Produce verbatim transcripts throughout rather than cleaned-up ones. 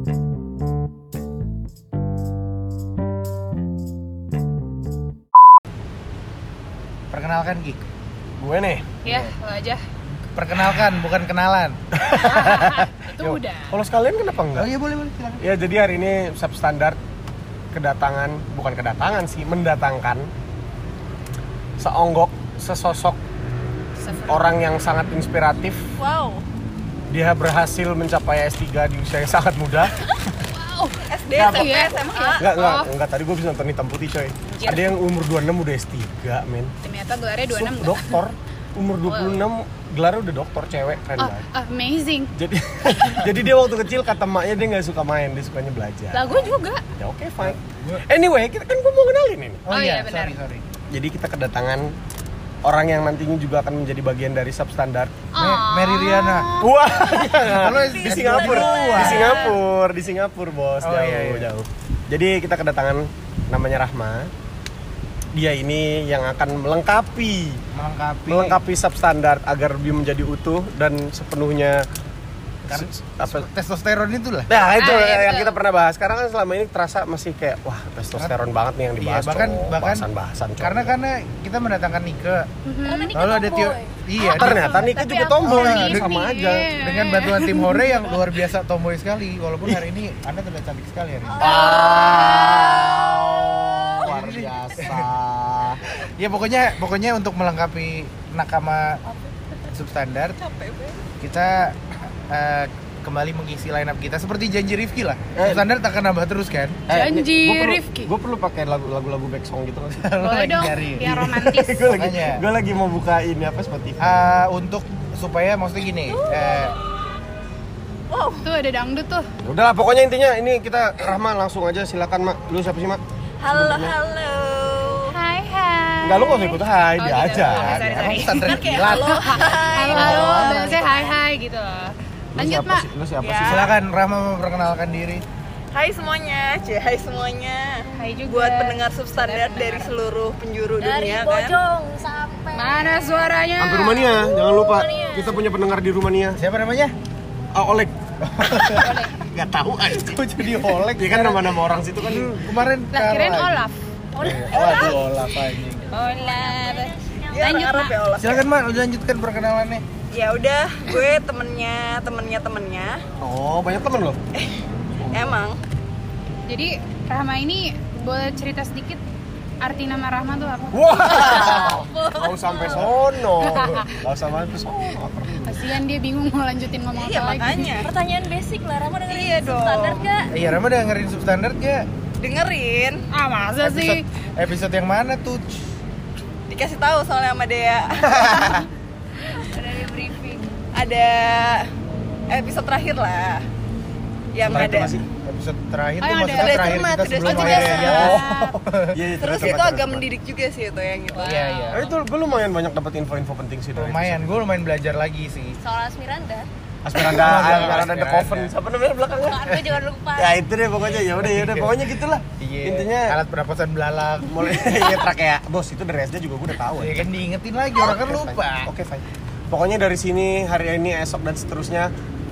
Perkenalkan Gik. Gue nih. Ya, lo aja. Perkenalkan, bukan kenalan. Itu Yo, udah. Kalau sekalian kenapa enggak? Oh iya boleh boleh silakan. Ya jadi hari ini Substandard kedatangan, bukan kedatangan sih, mendatangkan seonggok, sesosok orang yang sangat inspiratif. Wow. Dia berhasil mencapai S tiga di usia yang sangat muda. Wow, S D, Nggak, S M P, iya. S M A. Enggak, enggak, Oh. enggak, tadi gue bisa nonton Hitam Putih coy. Anjir. Ada yang umur dua puluh enam udah S tiga, men. ternyata gelarnya dua puluh enam So, enggak? dokter, umur dua puluh enam gelarnya udah dokter, cewek, keren Oh, banget. amazing. Jadi jadi dia waktu kecil kata emaknya dia nggak suka main, dia sukanya belajar. Lah gue juga. Ya oke, fine. Anyway, kita kan gue mau kenalin ini. Oh, Oh iya, iya, benar. sorry sorry. Jadi kita kedatangan orang yang nantinya juga akan menjadi bagian dari Substandard. Me- Mary Riana. Wah, Kalau di Singapura, di Singapura, di Singapura bos, Oh, jauh, iya, iya. jauh. Jadi kita kedatangan namanya Rahma. Dia ini yang akan melengkapi, Melengkapi. melengkapi Substandard agar lebih menjadi utuh dan sepenuhnya Kan se- apa? testosteron itu lah. Nah itu Ah, iya, yang betul. kita pernah bahas. Sekarang kan selama ini terasa masih kayak wah testosteron banget nih yang dibahas. Iya, bahkan cowok. bahkan bahasan-bahasan cowok. karena karena kita mendatangkan Nike. Ternyata Nike Lalu ada Tio. tomboy. Iya. Ah, ternyata Nike Tapi juga aku tomboy, ini sama nih. aja. Dengan bantuan tim Hore yang luar biasa tomboy sekali. Walaupun hari ini Anda terlihat cantik sekali hari ini. Wow, luar biasa. Ya pokoknya pokoknya untuk melengkapi nakama Substandard Capek banget. kita eh, kembali mengisi line up kita seperti janji Rifki lah. Eh. Substandard akan nambah terus kan? Janji Eh, Rifki. Gue perlu pakai lagu-lagu back song gitu kan? Lo Boleh lagi dong, nyari. yang romantis. Gue lagi, Makanya. gue lagi mau buka ini apa Spotify. Eh, untuk supaya maksudnya gini, eh, Wow. Tuh ada dangdut tuh. Udah lah, pokoknya intinya ini kita Rahma langsung aja silakan Mak. Lu siapa sih Mak? Halo, halo. Hai hai. Enggak, lu nggak usah ikut hai, Oh, dia gitu. aja. Oh, sorry, emang sorry. pesantren Kan kayak kilat. halo, hai. Halo halo, Oh. biasanya hai hai gitu loh. Lu Lanjut siapa Mak. sih? Lu siapa Ya. sih? Silakan Rahma memperkenalkan diri. Hai semuanya, cie, hai semuanya. Hai juga. Buat pendengar Substandard Pendengar. dari seluruh penjuru Dari dunia kan. Bojong sampai Mana suaranya? Sampai Rumania, jangan lupa. Kita punya pendengar di Rumania. Siapa namanya? Oh, Oleg. Gak tahu aja. Kok jadi Oleg? Ya kan nama-nama orang situ kan. Hmm, kemarin Lah kirain Kara. Olaf. Waduh, Olaf anjing. Olaf. Ya, Lanjut Arab Mak. ya Allah. Silakan Mak, lanjutkan perkenalannya. Ya udah, gue temennya, temennya, temennya. Oh, banyak temen loh. Emang. Jadi Rahma ini boleh cerita sedikit arti nama Rahma tuh apa? Wow. Mau sampai sono. Mau sampai sono. Kasihan dia bingung mau lanjutin ngomong Iya apa lagi. makanya. pertanyaan basic lah, Rama dengerin Iya dong. Substandard gak? Iya, Rahma udah dengerin Substandard gak? Dengerin. Ah masa Episode, sih? episode yang mana tuh? Dikasih tahu soalnya sama Dea. Udah di briefing. Ada episode terakhir lah. Yang Terakhir ada. masih? Episode terakhir Oh, tuh yang maksudnya ada terakhir cermat, kita udah sebelum cermat. ada Oh, ya. Iya, iya, Terus cermat, itu cermat, agak cermat. mendidik juga sih itu yang itu. Iya, iya. Eh, itu gue lumayan banyak dapat info-info penting sih dari Lumayan, gue lumayan belajar lagi sih. Soal Asmiranda. Aspiranda, Oh, Aspiranda The Aspiranda. Coven. Siapa namanya belakangnya? Aku jangan lupa. Ya itu deh pokoknya. Ya udah, ya udah pokoknya gitulah. Iya. Intinya alat pernapasan belalang. mulai ngetrak ya. Bos, itu dari S D juga gue udah tahu. Ya ya. kan diingetin lagi, orang kan Oke, lupa. fine. Oke, fine. Pokoknya dari sini, hari ini, esok dan seterusnya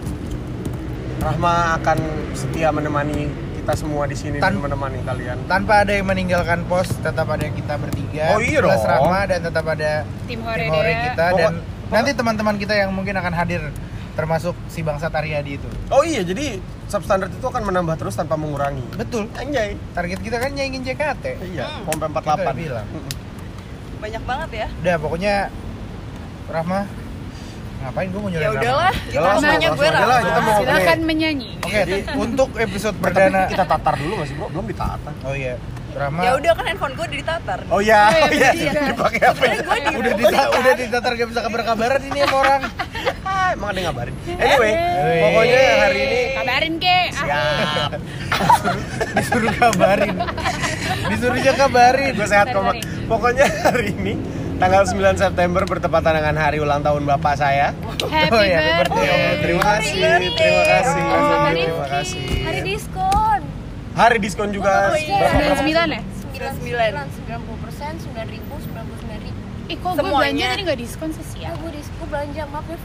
Rahma akan setia menemani kita semua di sini Tan- dan menemani kalian. Tanpa ada yang meninggalkan pos, tetap ada kita bertiga. Oh, iya plus dong. Rahma dan tetap ada Tim Hore tim Hore dia. kita Pokok- dan pokok- nanti teman-teman kita yang mungkin akan hadir termasuk si Bangsat Aryadi itu. Oh iya, jadi Substandard itu akan menambah terus tanpa mengurangi. Betul. Anjay. Target kita kan nyaingin J K T. Iya, Hmm. sampai empat Kita puluh delapan. udah bilang. Banyak banget ya. Udah pokoknya Rahma ngapain gue mau nyuruh Ya udahlah, kita Udah lah, namanya langsung gue aja lah, kita mau Silakan menyanyi. Oke, untuk episode Perdana perdana kita tatar dulu nggak sih, bro? Belum ditata. Oh iya, Rahma. Ya udah kan handphone gue udah ditatar. Oh iya, oh iya, iya. dipakai apa ya? Gue di udah di udah ditatar gak bisa kabar-kabaran ini sama orang. Ah, emang ada yang ngabarin. Anyway, Anyway. pokoknya hari ini Kabarin ke. siap. Disuruh kabarin. Disuruhnya kabarin. Gue sehat kok, Mak. Sorry. Pokoknya hari ini tanggal sembilan September bertepatan dengan hari ulang tahun bapak saya. Happy Oh, iya, birthday. birthday. Terima Happy kasih, birthday. terima kasih, Oh, terima kasih. Hari diskon. Hari diskon juga. Oh, iya. Berapa? sembilan puluh sembilan ya? sembilan puluh sembilan. sembilan puluh persen, sembilan ribu, sembilan puluh sembilan ribu. Ih kok gue Semuanya. belanja tadi gak diskon sih Ya siap. gue diskon belanja, maaf ya Fik.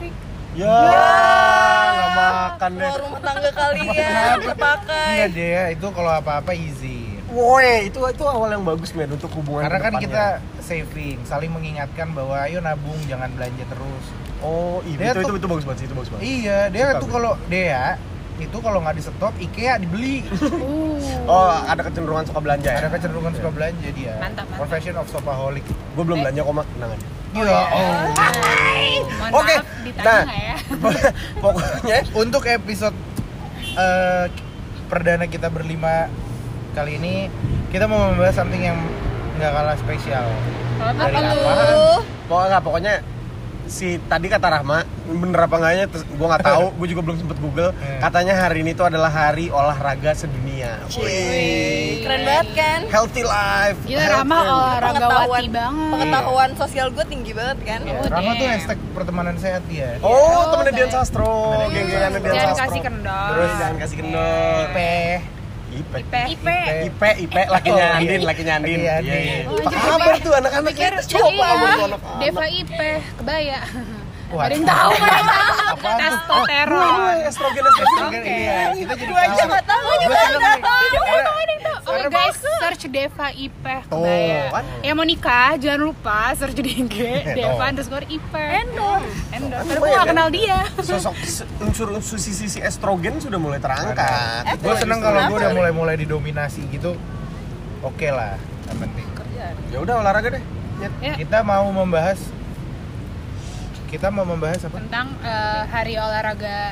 Ya, nggak makan deh. Keluar rumah tangga kalian terpakai. Enggak deh, itu kalau apa-apa easy. Woi, itu itu awal yang bagus men untuk hubungan. Karena kan kedepannya. kita saving, saling mengingatkan bahwa ayo nabung, jangan belanja terus. Oh, iya, Dia itu, tuh- itu itu bagus banget sih, itu bagus banget. Iya, dia Suka tuh gue. kalau dia itu kalau nggak di stop, IKEA dibeli. Oh, ada kecenderungan suka belanja ya? Ada kecenderungan suka belanja dia. Mantap, mantap. Profession of shopaholic. Gue belum belanja kok, Mak. Tenang aja. Iya. Oh. Mohon Oke, maaf, ditanya nah. nggak ya? Pokoknya Untuk episode eh, perdana kita berlima kali ini, kita mau membahas something yang nggak kalah spesial. Apa Dari tuh? apaan? pokoknya nggak, pokoknya si tadi kata Rahma, bener apa enggaknya gue nggak tahu, gue juga belum sempet google. Hmm. Katanya hari ini tuh adalah hari olahraga sedunia. Wih, keren banget kan? Healthy life. Gila, health Rama and- olahragawati Pengetahuan, banget. pengetahuan sosial gue tinggi banget kan? Ya, Oh, Rama tuh damn. hashtag pertemanan sehat ya. Oh, Oh, temennya Dian baik. Sastro, Temennya geng-gengan Dian Jangan Sastro. kasih kendor. Terus jangan kasih kendor. P. Ipe. Ipe. Ipe. Ipe, Ipe, lakinya Oh, Andin, iya. lakinya Andin. Lakinya Iya, Andin. iya. Oh, Apa jadi kabar Ipe. tuh anak-anak Pikir kita? Coba iya, sama tuh anak-anak. Deva Ipe, kebaya. Wah. Ada yang tahu kan? Apaan tuh? Testosteron. Wah, estrogen, estrogen. Oke, iya. Kita jadi Gue aja nggak tahu. Gue seneng nih. Karena- Oke guys, search Deva Ipe Tuh, kebaya. kan? Yang mau nikah jangan lupa search di I G Deva Tuh. underscore Ipe. Endorse. Endorse. Padahal gue Lumayan, gak kan? kenal dia. Sosok se- unsur-unsur sisi-sisi estrogen sudah mulai terangkat. Eh, Gue seneng kalau gue udah Kenapa? mulai-mulai didominasi gitu. Oke lah, yang penting. Ya udah olahraga deh. Nyet. Ya, Kita mau membahas kita mau membahas apa? tentang eh, hari olahraga.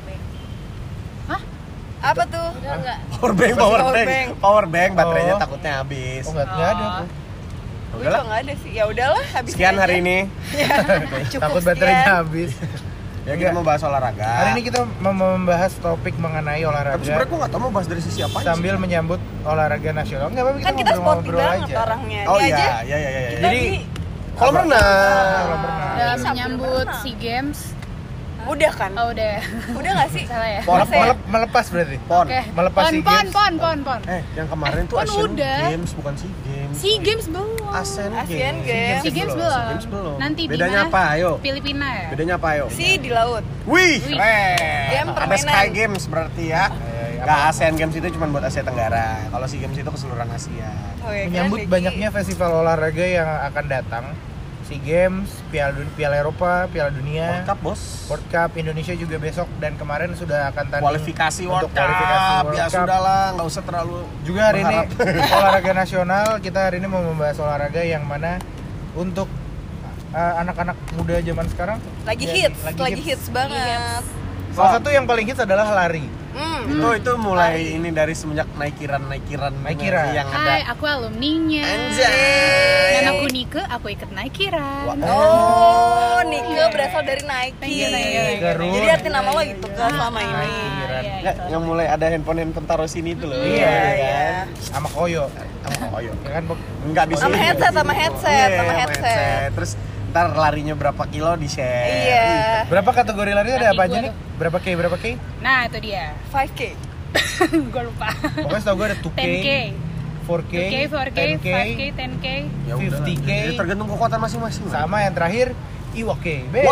Apa tuh? Enggak, enggak. Power bank, Power power bank, bank. power bank, baterainya Oh. takutnya habis. Oh nggak nggak ada. Oh. aku. Gue Udahlah. juga nggak ada sih. Ya udahlah, habis Sekian hari ini. Cukup Takut sekian. baterainya habis. Ya kita mau bahas olahraga. Hari ini kita mau membahas topik mengenai Tapi sebenarnya olahraga gue nggak tahu mau bahas dari sisi apa. sambil menyambut olahraga nasional. Enggak apa-apa, kita Kan kita sporty ngobrol-ngobrol banget aja. orangnya. Oh Ini iya, aja. iya, iya, iya. Kita Jadi, di- Kolam renang. Kolam renang. Dalam Bisa, menyambut berenang. SEA Games. udah kan? Oh udah. Udah nggak sih? Salah ya? Pon, Melep- melep- melepas berarti. Pon. Oke. Melepas Pon, SEA pon, Games. pon, pon, pon. Eh, yang kemarin Eh, tuh pon Asian udah. Games bukan SEA Games. SEA Games belum. Asian Asian Games. Games. SEA Games belum. belum. SEA Games belum. Nanti di Bedanya mana? apa? Ayo. Filipina ya? Bedanya apa ayo? Si di laut. Wih, Wih. keren. Game Ada permainan. Sky Games berarti ya. Iya, iya. Nggak, Asian Games itu cuma buat Asia Tenggara. Kalau SEA Games itu keseluruhan Asia. Oh, ya, Menyambut keren, Deki. banyaknya festival olahraga yang akan datang. SEA Games, Piala Dun- Piala Eropa, Piala Dunia, World Cup, Bos. World Cup Indonesia juga besok dan kemarin sudah akan tanding Kualifikasi untuk World kualifikasi Cup. World Ya Cup. sudahlah, nggak usah terlalu Juga hari berharap. ini olahraga nasional, kita hari ini mau membahas olahraga yang mana untuk uh, anak-anak muda zaman sekarang Lagi ya, hits, lagi, hits banget. Salah satu yang paling hits adalah lari. Hmm. itu itu mulai ini dari semenjak naikiran naikiran Naikiran. yang Hai, ada aku alumninya. Anjay. Dan aku Nike, aku ikut Naikiran. Oh, Nike berasal dari Nike. Iya, iya, iya. Terus. Jadi arti nama lo itu kan selama ini. Naikiran. Iya, Nggak, itu. yang mulai ada handphone-handphone taruh sini itu loh. Iya, iya. Sama Koyo. Oh, iya. Ya kan, Bob? Enggak bisa. Sama headset, sama headset, Iya, sama headset. Terus ntar larinya berapa kilo di share. Iya. Berapa kategori lari ada Kaki apa aja gua nih? tuh. Berapa K? Berapa K? Nah, itu dia. five K. Gue lupa. Pokoknya setahu gue ada two K, ten K. four K, two K, four K, ten K, five K, ten K. Ya udah. fifty K. Jadi tergantung kekuatan masing-masing. sama yang terakhir I W K. Bebas.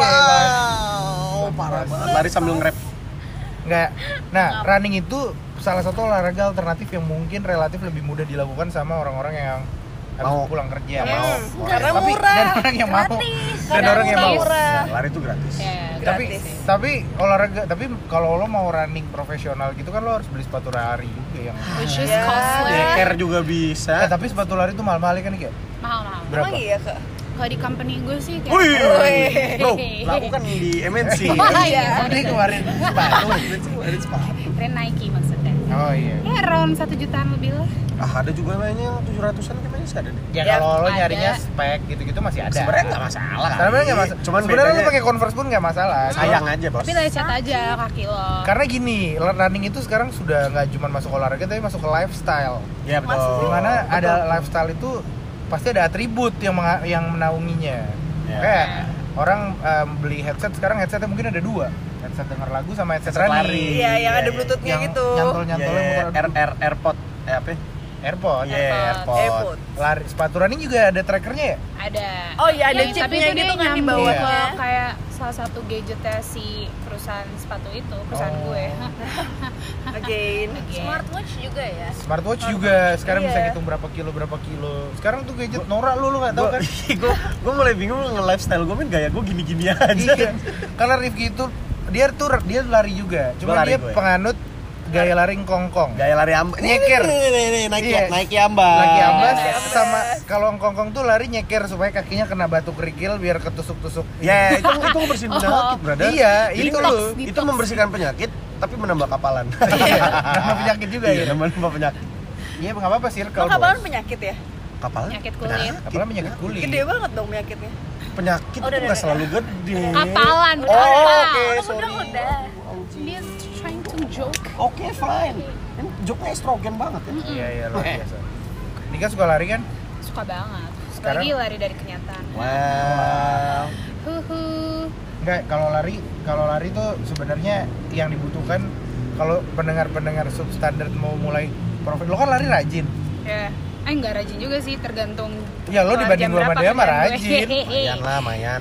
Wow, parah banget. Lari sambil nge-rap. Enggak. Nah, running itu salah satu olahraga alternatif yang mungkin relatif lebih mudah dilakukan sama orang-orang yang harus Mau. pulang kerja. Ya, Mau. mau. Karena Tapi murah. dan orang yang mau. Gratis. Dan Karena orang yang mau. murah. Lari itu gratis. Ya, Tapi Gratis. tapi olahraga tapi kalau lo mau running profesional gitu kan lo harus beli sepatu lari juga yang which is Ya. costly. Deker juga bisa. eh, tapi sepatu lari itu mahal-mahal kan kayak Mahal-mahal. berapa? Emang iya, Kak? Kalau di company gue sih kayak Wih, Wih. bro, aku kan di M N C. Oh, iya. Ini kemarin sepatu. M N C kemarin sepatu. Keren Nike maksudnya. Oh iya. Ya around satu jutaan lebih lah. Ah, ada juga mainnya yang tujuh ratusan kayaknya sih ada deh. Ya Ya, kalau lo ada. nyarinya spek gitu-gitu masih ada. Sebenarnya nggak masalah. Sebenarnya nggak masalah. Cuman sebenarnya lo bedanya pakai Converse pun nggak masalah. sayang aja, Bos. Tapi lecet aja kaki lo. Karena gini, running itu sekarang sudah nggak cuma masuk olahraga tapi masuk ke lifestyle. Ya betul. Dimana Betul. ada lifestyle itu pasti ada atribut yang menga- yang menaunginya. Ya. Kayak orang em, beli headset sekarang headsetnya mungkin ada dua, headset denger lagu sama headset, Headset running. lari. Iya, yang ada Iya, bluetoothnya yang gitu. nyantol Iya, nyantolnya iya, muter. R R AirPod eh apa? AirPod. Iya, yeah, AirPod. AirPod. AirPod. Lari sepatu running juga ada trackernya ya? Ada. Oh iya, ada Ya, chipnya tapi itu gitu dia kan di nyambung bawahnya. ke kayak salah satu gadgetnya si perusahaan sepatu itu, perusahaan Oh. gue. Again. Smartwatch juga ya. Smartwatch juga sekarang bisa Iya. ngitung berapa kilo berapa kilo. Sekarang tuh gadget norak lu lu nggak tahu kan? Gue gue mulai bingung nge-lifestyle gue, men gaya gue gini-gini aja. Iya. Karena Rifki itu dia tuh dia lari juga. Cuma Gua lari dia gue. penganut gaya lari kongkong. Gaya lari ambas. Nyeker. Nih, nih, nih, nih, naik Iya. naik ambas. Lagi ambas Ambas. sama kalau kongkong tuh lari nyeker supaya kakinya kena batu kerikil biar ketusuk-tusuk. Ya, itu itu membersihin penyakit, brother. Iya, Jadi itu itu, loh. itu membersihkan penyakit tapi menambah kapalan. Iya, nama penyakit juga Iya, ya. menambah penyakit. Iya, nggak apa-apa circle. Lo kapan Bos. penyakit ya? Kapalan? Penyakit kulit. Apalagi penyakit kulit. Gede banget dong penyakitnya. Penyakit Oh, itu udah, nggak udah, selalu gede. Kapalan, Oh, kapal. oke, Udah, sorry. udah. Dia trying to joke. Oke, fine. Ini joke-nya estrogen banget ya. Iya, iya, luar biasa. Nika suka lari kan? Suka banget. Sekarang- Lagi lari dari kenyataan. Wow. Huhu. Enggak, kalau lari, kalau lari tuh sebenarnya yang dibutuhkan kalau pendengar-pendengar substandard mau mulai profit. Lo kan lari rajin. Ya. Eh enggak rajin juga sih, tergantung. Ya, lo keluar dibanding jam gua sama berapa dia mah kerjaan gue. rajin. Mayan lah, Mayan.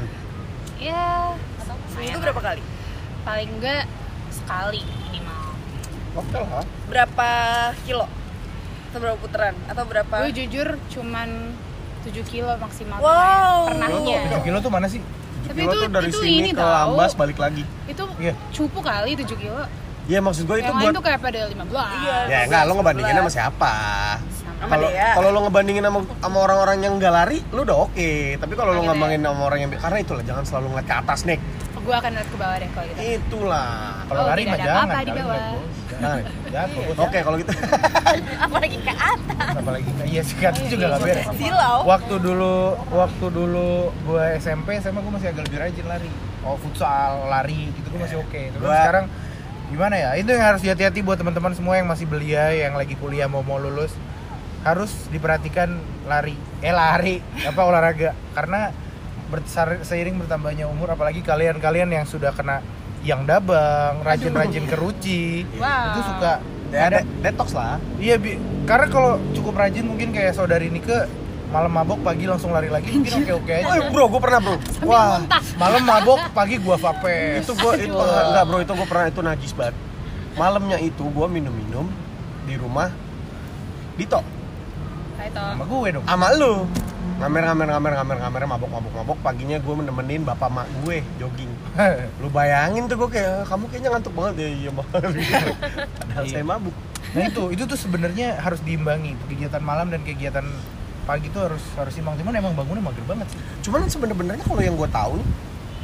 Ya, Seminggu berapa kali? paling enggak sekali minimal. Oke lah. Berapa kilo? Atau berapa putaran? Atau berapa? Gue jujur cuman tujuh kilo maksimal. Wow. Pernahnya. tujuh kilo tuh mana sih? Tapi Kilo itu tuh dari itu sini ini ke tahu. Ambas balik lagi. Itu Iya. cupu kali tujuh kilo. Ya maksud gue itu Yang buat lain tuh kayak pada lima belas. Iya. ya enggak, lo ngebandingin sama siapa? Sama Kalau Dea. kalau lo ngebandingin sama sama orang-orang yang nggak lari, lo udah oke. Tapi kalau lo Oke deh. ngomongin sama orang yang karena itulah jangan selalu ngeliat ke atas, Nick. gue akan lihat ke bawah deh kalau gitu. Itulah. Kalau Oh, lari tidak mah ada jangan. apa-apa di kali bawah. lihat, Bos. Nah, Jangan, Bos. oke kalau gitu. Apalagi ke atas. Apalagi iya sih kan juga nggak beres. Silau. Waktu dulu, waktu dulu gue S M P, S M A gue masih agak lebih rajin lari. Oh futsal, lari, gitu gue masih oke. Tapi Gua- sekarang gimana ya? Itu yang harus hati-hati buat teman-teman semua yang masih belia, yang lagi kuliah mau mau lulus, harus diperhatikan lari, eh lari, apa olahraga. Karena bersar- seiring bertambahnya umur, apalagi kalian-kalian yang sudah kena yang dabang, rajin-rajin keruci, Wow. itu suka Ya, ada de- detox lah. iya bi karena kalau cukup rajin mungkin kayak saudari Nike malam mabok pagi langsung lari lagi mungkin oke oke aja. Oh, bro, gue pernah, bro. Wah, malam mabok pagi gua vape. Itu gue itu enggak, bro, itu gue pernah, itu najis banget. Malamnya itu gue minum-minum di rumah Dito Kayak itu. sama gue dong. sama lu. Ngamer ngamer ngamer ngamer ngamer mabok mabok mabok paginya gue nemenin bapak mak gue jogging. Lu bayangin tuh gue kayak kamu kayaknya ngantuk banget ya, iya banget. Padahal Iya. saya mabuk. Nah itu itu tuh sebenarnya harus diimbangi kegiatan malam dan kegiatan pagi tuh harus harus imbang. Cuman emang bangunnya mager banget sih. Cuman sebenarnya kalau yang gue tahu nih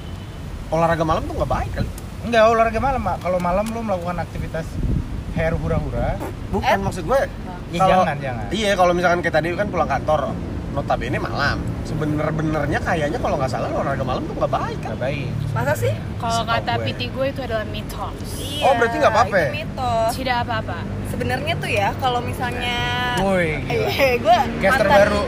olahraga malam tuh nggak baik kali. Enggak olahraga malam, Mak. Kalau malam lu melakukan aktivitas hair hura-hura, Bukan maksud gue. ya kalau- jangan jangan. Iya, kalau misalkan kayak tadi kan pulang kantor, notabene malam. Sebener-benernya kayaknya kalau nggak salah olahraga malam tuh nggak baik kan. Nggak baik. Masa sih? Kalau Setahu kata gue. P T gue itu adalah mitos. Iya. Oh, berarti nggak apa-apa ya? Itu mitos. Tidak apa-apa. Sebenarnya tuh ya kalau misalnya Woi, gila. eh gue Caster baru.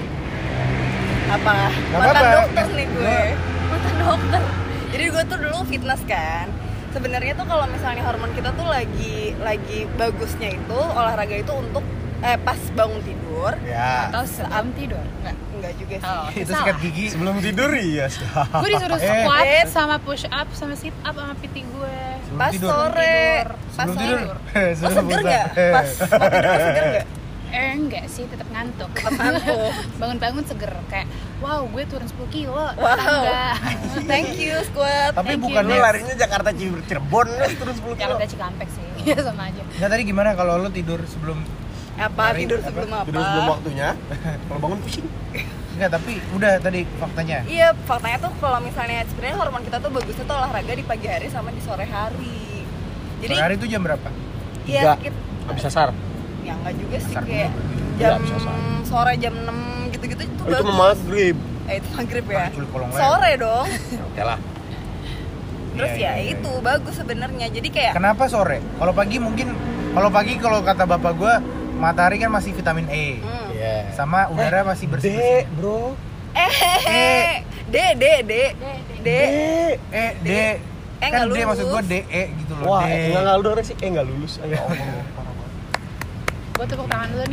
apa? Nggak Mantan apa-apa. dokter nih gue. Gua- Mantan dokter. Jadi gue tuh dulu fitness kan. Sebenarnya tuh kalau misalnya hormon kita tuh lagi lagi bagusnya itu olahraga itu untuk eh pas bangun tidur. Ya. Atau sebelum tidur. Enggak. Enggak juga sih. Oh, Itu salah. sikat gigi. Sebelum tidur iya. Gue disuruh Eh. squat Eh. sama push up sama sit up sama P T gue. Sebelum Pas tidur. sore. Tidur. Pas Sebelum sore. tidur. Lo Sebelum seger bosan. nggak? Pas mau tidur lo seger nggak? Eh enggak sih, tetap ngantuk. Tetap ngantuk. Bangun-bangun seger kayak, wow gue turun sepuluh kilo. Wow. Enggak. Thank you squad. Tapi Thank bukan you. Lu larinya Jakarta Cibubur Cirebon lu terus sepuluh kilo. Jakarta Cikampek sih. Iya sama aja. Nggak tadi gimana kalau lu tidur sebelum Apa Hari- tidur apa? sebelum apa? Tidur sebelum waktunya. Kalau bangun pusing. Enggak, tapi udah tadi faktanya. Iya, faktanya tuh kalau misalnya sebenarnya hormon kita tuh bagusnya tuh olahraga di pagi hari sama di sore hari. Jadi Sore hari itu jam berapa? Tiga. ya kita Habis asar. ya enggak juga sih Asar kayak dulu. Iya, jam bisa asar. sore jam enam gitu-gitu itu Oh, itu bagus. maghrib. Eh itu maghrib ya. Ah, culik kolong lem. Sore dong. Oke lah. Terus Iya, ya iya, iya. itu bagus sebenarnya. Jadi kayak Kenapa sore? Kalau pagi mungkin kalau pagi kalau kata bapak gua matahari kan masih vitamin E. hmm. Iya. Sama udara masih bersih. D, bro. eh D D D D Eh, D. Eh, Kan nggak D maksud gua lulus. D E gitu loh. Wah, D. enggak enggak udah sih. Eh enggak lulus. Ayo. Gue tepuk tangan dulu nih.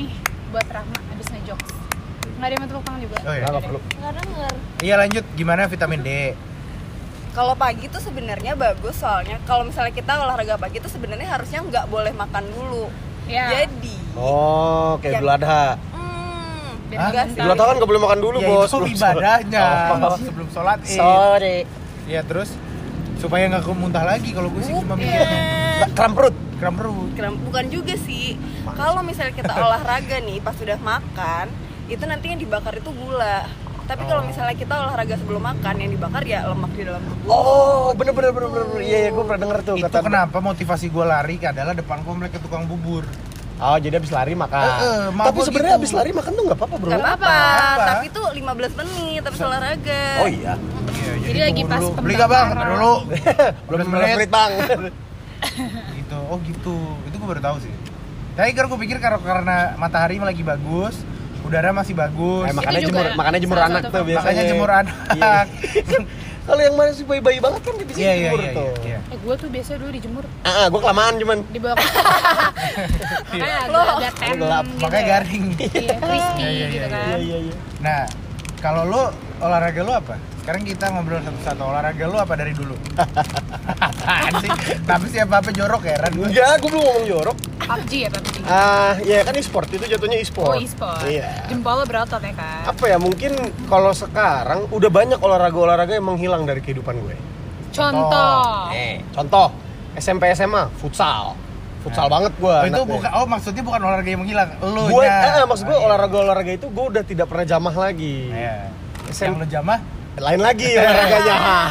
buat Rahma abis ngejokes. Nggak ada yang mau tepuk tangan juga. Oh iya. Nggak perlu. Nggak denger. Iya lanjut, gimana vitamin D? Kalau pagi tuh sebenarnya bagus soalnya kalau misalnya kita olahraga pagi tuh sebenarnya harusnya nggak boleh makan dulu. Ya. Jadi Oh, kayak Ya. Idul Adha. hmm, Biar Hah? enggak nggak sih. Idul Adha kan nggak boleh makan dulu, Ya Bos. itu Sebelum ibadahnya, sholat. Oh. sebelum sholat id. Sorry. Ya terus supaya nggak kemuntah lagi kalau gue sih cuma mikirnya Nggak, kram perut. kram perut. Kram- bukan juga sih. Kalau misalnya kita olahraga nih pas sudah makan, itu nanti yang dibakar itu gula. Tapi kalau misalnya kita olahraga sebelum makan, yang dibakar ya lemak di dalam tubuh. Oh, bener bener bener bener. Iya, iya, gue pernah denger tuh Itu kenapa motivasi gue lari adalah depan komplek ke tukang bubur. Oh, jadi abis lari makan. Eh, eh, Tapi mabuk sebenarnya gitu. abis lari makan tuh nggak apa-apa, Bro. Gak apa-apa, Apa? tapi itu lima belas menit habis olahraga. Oh iya. Iya, Jadi lagi tunggu pas dulu. Beli gak bang? pembakaran. Ntar dulu. Belum lima belas menit, Bang. Gitu. Oh gitu. Itu gue baru tahu sih. Tapi kan gue pikir karena karena matahari lagi bagus, udara masih bagus. Eh, makanya juga jemur, makanya jemur salah anak satu tuh faktor. biasanya. Makanya jemur anak. Iya. Kalau yang masih bayi-bayi banget kan dia bisa Iya iya jemur iya. tuh. iya. Eh gue tuh biasa dulu dijemur Ah, ah, gue kelamaan cuman. di bawah. Makanya Loh, agak-agak ten gelap. gitu Makanya ya. garing. Iya, crispy Iya, iya, gitu iya, kan. iya iya. Nah, kalau lu olahraga lu apa? Sekarang kita ngobrol satu-satu. Olahraga lu apa dari dulu? Apaan sih? Tapi siapa apa jorok ya, Ran? Enggak, gue belum ngomong jorok. P U B G ya P U B G. Ah, ya kan e-sport itu jatuhnya Oh e-sport. e-sport. Iya. Jempol lo berotot ya kan. Apa ya, mungkin kalau sekarang udah banyak olahraga-olahraga yang menghilang dari kehidupan gue. Contoh. Eh, contoh S M P S M A futsal. Futsal banget gue. Oh, itu bukan, oh maksudnya bukan olahraga yang menghilang, lu Gue, nya. eh, maksud gue Oh, iya. olahraga-olahraga itu gue udah tidak pernah jamah lagi. Iya. S M Yang lu jamah? Lain lagi olahraganya.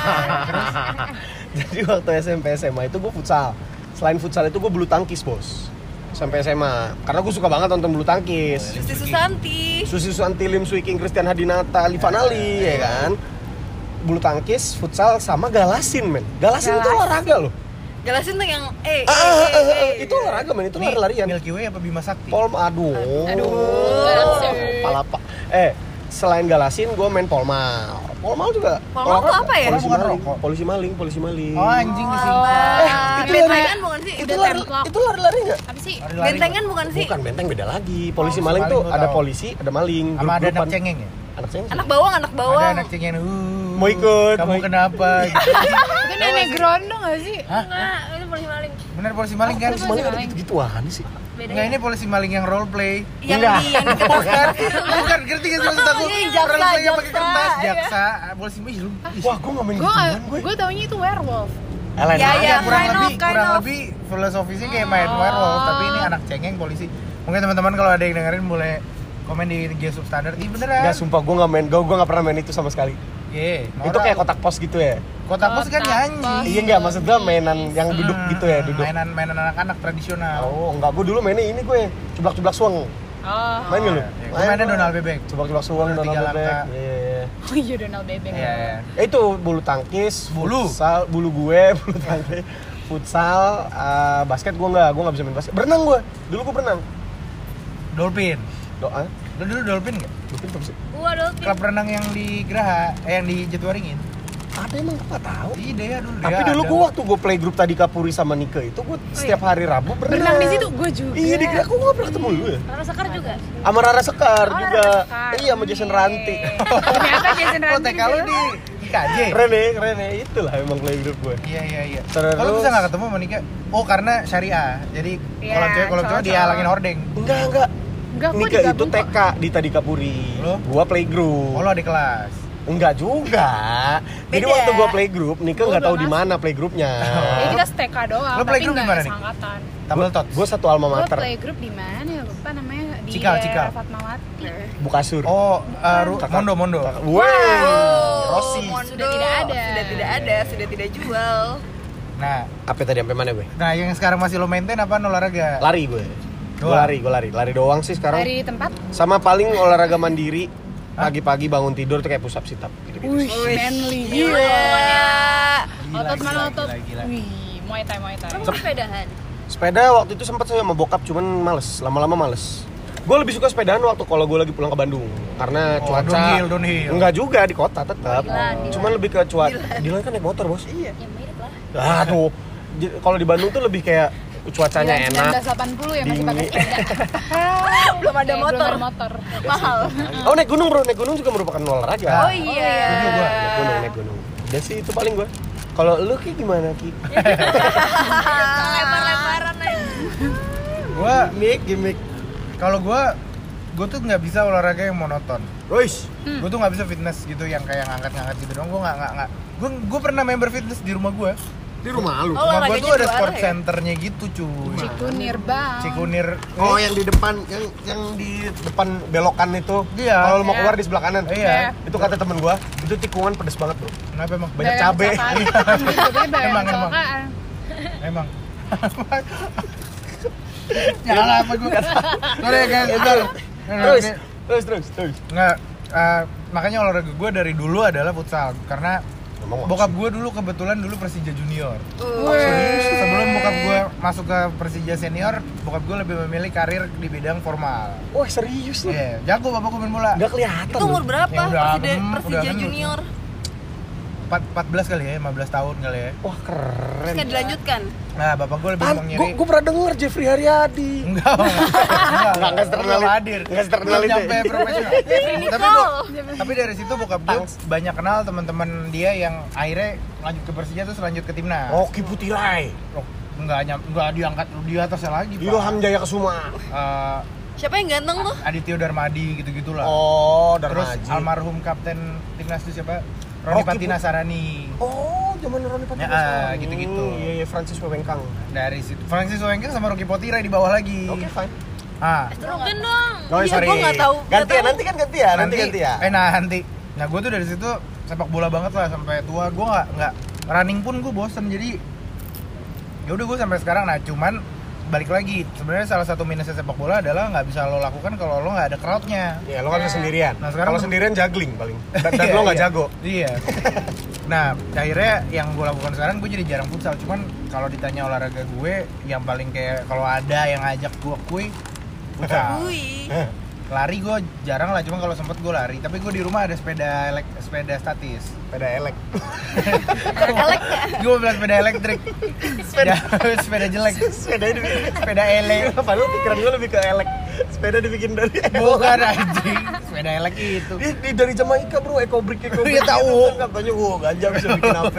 Jadi waktu S M P S M A itu gue futsal. Selain futsal itu gue bulu tangkis, Bos. S M P S M A. Karena gue suka banget nonton bulu tangkis. Susi Susanti. Susi Susanti, Lim Swiking, Christian Hadinata, Livanali, ya kan. Bulu tangkis, futsal, sama galasin, men. Galasin itu Galasin. olahraga loh. Jelasin tuh yang eh, Ah, ah, eh, ah, eh, ah, eh, itu olahraga, men. Itu lari-larian. Milky Way apa Bima Sakti? Pol, aduh. Aduh. Palapa. Eh, selain galasin, gue main polmal. Polmal juga. Polmal tuh olahraga. apa ya? Polisi Bukan maling, rokok. polisi maling, polisi maling. Oh anjing disingkat. Eh, itu itu bentengan bukan sih? Itu Udah lari, templok. itu lari-lari nggak? Apa sih? Lari-lari Bentengan bukan sih? Bukan, benteng beda lagi. Polisi Polisi maling maling tuh gua ada tahu. polisi, ada maling. Sama ada anak grup-grupan. cengeng ya? Anak cengeng. Anak bawang, anak bawang. Ada anak cengeng. Uh, Mau ikut, Kamu mau ikut. kenapa? Gitu. Itu nenek Grondo gak sih? Enggak, itu polisi maling. Bener polisi maling kan? Polisi Polisi maling ada maling. gitu-gituan sih. Beda. Enggak, ini polisi maling yang role play. Yang Enggak. di yang di Bukan, bukan, ngerti gak sih maksud aku? Iya, jaksa, Role play yang pakai jaksa, kertas, iya. jaksa, polisi maling. lu- ih, Wah, gue nggak main Gue gituan gue. gue taunya itu werewolf. Lain Ya, aja. ya. kurang kind of, lebih kind kurang of. lebih filosofisnya kayak main werewolf, tapi ini anak cengeng polisi. Mungkin teman-teman kalau ada yang dengerin boleh komen di I G Substandard. Ih beneran. Nggak, sumpah gue nggak main, gue gue nggak pernah main itu sama sekali. Iya, Itu kayak kotak pos gitu ya? kotak pos kan Kotak nyanyi. pos. Iya nggak, maksud gue mainan yang duduk Hmm, gitu ya, duduk. Mainan mainan anak-anak tradisional. Oh, enggak, gue dulu mainnya ini gue, cublak-cublak suang. Oh. Main nggak lu? Iya, gue mainnya Donald Bebek. Cublak-cublak suang, Tiga Donald Bebek. langkah. Iya, iya. Oh iya Donald Bebek. Iya, iya. Eh, itu bulu tangkis, Bulu? futsal, bulu gue, bulu tangkis, futsal, eh, basket gue nggak, gue nggak bisa main basket. Berenang gue, dulu gue berenang. Dolphin. Doa, Lu dulu dolphin nggak? mungkin apa sih? Gua dolphin. Klub renang yang di Geraha, eh yang di Jatiwaringin. Ada emang gue nggak tahu. Iya Dea dulu. Tapi Dea dulu ada. gue waktu gue playgroup tadi Kapuri sama Nike itu gue setiap hari Rabu berenang. Berenang di situ gue juga. Iya di Geraha, gue nggak pernah ketemu lu ya. Rara Sekar juga. Sama Rara Sekar Oh, juga. Rara Sekar. Iya sama Jason Ranti. Ternyata Jason Oh, Ranti. T K lu di I K J. Keren ya, keren ya. Itulah emang playgroup gue. Iya iya iya. Terus- Kalau bisa nggak ketemu sama Nika? Oh karena syariah. Jadi Iya, kalau cewek kalau cowok cowok-cowok. dihalangin hordeng. Enggak, enggak. Enggak, gue Nike itu T K di tadi Kapuri. Lo? Gua playgroup. Oh lo di kelas. Enggak juga. Jadi Beda. waktu gua playgroup, Nike Gua nggak tahu belum di mana playgroupnya. Ya kita steka doang, Lo tapi playgroup di nggak mana nih? seangkatan. Tabel tot. Gua satu alma Gue mater, playgroup di mana ya? Lupa namanya di Cikal, daerah Cikal. Fatmawati. Bukasur. Oh, uh, Ru- Kakak- Mondo Mondo. Kakak- Wey, Oh, Rossi. Mondo. Sudah tidak ada. Sudah tidak ada, sudah tidak jual. Nah, Apa tadi sampai mana gue? nah yang sekarang masih lo maintain apa olahraga? Lari gue. Gue Doang? lari, gue lari. Lari doang sih sekarang. Dari tempat. Sama paling olahraga mandiri. Pagi-pagi bangun tidur tuh kayak push up sit up. Gitu-gitu. Wih, manly. Iya. Gila, Otot gila, mana otot? gila, gila. Wih, Muay Thai, Muay Thai. Kamu sepedahan. Sepeda waktu itu sempat saya sama bokap, cuman males. Lama-lama males. Gue lebih suka sepedaan waktu kalau gue lagi pulang ke Bandung. Karena Oh, cuaca. downhill, downhill. Enggak juga di kota tetap. Oh, Dilan, Dilan. Cuman lebih ke cuaca. Dilan kan naik motor bos. Iya. Ya mirip lah. Aduh. J- Kalau di Bandung tuh lebih kayak cuacanya Gila, enak. seribu sembilan ratus delapan puluh ya masih pakai dingin. sepeda. Belum ada Eh, motor. Belum ada motor. Mahal. Oh naik gunung bro, naik gunung juga merupakan olahraga. Oh iya. Itu gua. Naik gunung, naik gunung. Udah sih itu paling gue. Kalau lu Ki gimana Ki? Lempar-lemparan aja. Gua Gimik, gimik. kalau gua gua tuh nggak bisa olahraga yang monoton. Royce. Hmm. Gue tuh nggak bisa fitness gitu yang kayak ngangkat-ngangkat gitu dong. Gue nggak nggak nggak. Gue gue pernah member fitness di rumah gue. Di rumah lu. Oh, Rumah gue olahraganya tuh ada dua sport arah ya? centernya gitu cuy. Cikunir bang. Cikunir. Oh yang di depan, yang yang di depan belokan itu. Iya. Kalau lu mau Iya. keluar di sebelah kanan. Iya. Itu kata temen gua, itu tikungan pedes banget bro. Kenapa emang? Banyak cabe. Emang Emang, emang. emang. Emang. Nyala apa gue? Sorry ya guys. Bentar. Terus, terus, terus, terus. Nggak. eh, makanya olahraga gue dari dulu adalah futsal karena Emang bokap gue dulu kebetulan dulu Persija Junior. Uh, Sebelum bokap gue masuk ke Persija Senior, bokap gue lebih memilih karir di bidang formal. Wah serius lu? Iya, jago bapak gue main bola. Nggak kelihatan itu umur lu. berapa? Ya udah Persija, adem, Persija udah adem. Junior. empat, empat belas kali ya, lima belas tahun kali ya. Wah keren. Nggak dilanjutkan. Nah, bapak gue lebih Pan, mau gue nyari. gue pernah denger Jeffrey Haryadi. Enggak, enggak, Nggak, nggak seternal belum itu. hadir. Nggak seternal Belum itu. nyampe profesional. Nicole. tapi gua, tapi dari situ bokap gue banyak kenal teman-teman dia yang akhirnya lanjut ke Persija terus lanjut ke timnas. Oki Putirai. Oh, enggak nyam, enggak diangkat di atasnya lagi, Pak. Ilham Jaya Kesuma. Eh, Siapa yang ganteng tuh? Adityo Darmadi gitu-gitulah. Oh, Terus Darmaji. almarhum kapten timnas itu siapa? Roni Rocky Patina Sarani. Oh, zaman Roni Ya, Patina. ah, Sarani. gitu-gitu. Iya, iya, Francis Wewengkang. Dari situ Francis Wengking sama Rocky Potirai di bawah lagi. Oke, fine. Ah, Mungkin dong. Oh, Iya, sorry. gua nggak tahu, nggak Ganti ya, tahu. nanti kan ganti ya, nanti ganti ya. Eh nanti. Nah, gue tuh dari situ sepak bola banget lah sampai tua. Gue nggak nggak running pun gue bosen, jadi ya udah gue sampai sekarang. Nah, cuman balik lagi, sebenarnya salah satu minusnya sepak bola adalah nggak bisa lo lakukan kalau lo nggak ada crowdnya. Iya, lo kan bisa sendirian. Nah, sekarang kalau tuh- sendirian juggling paling. Dan, dan Iya, lo nggak iya. jago. Iya. Nah, akhirnya yang gue lakukan sekarang gue jadi jarang futsal. Cuman kalau ditanya olahraga gue, yang paling kayak kalau ada yang ngajak gue kui futsal. Wih. Lari gue jarang lah, cuma kalau sempet gue lari. Tapi gue di rumah ada sepeda elek, sepeda statis. Sepeda elek. Elek. Gue mau bilang sepeda elektrik. Sepeda, sepeda jelek. Sepeda dibikin. Sepeda elek. Padahal pikiran gue lebih ke elek. Sepeda dibikin dari Bukan anjing. Sepeda elek itu. Di, di dari Jamaika bro, Ecobrik Ecobrik. Iya, tahu. Katanya wah ganja bisa bikin apa?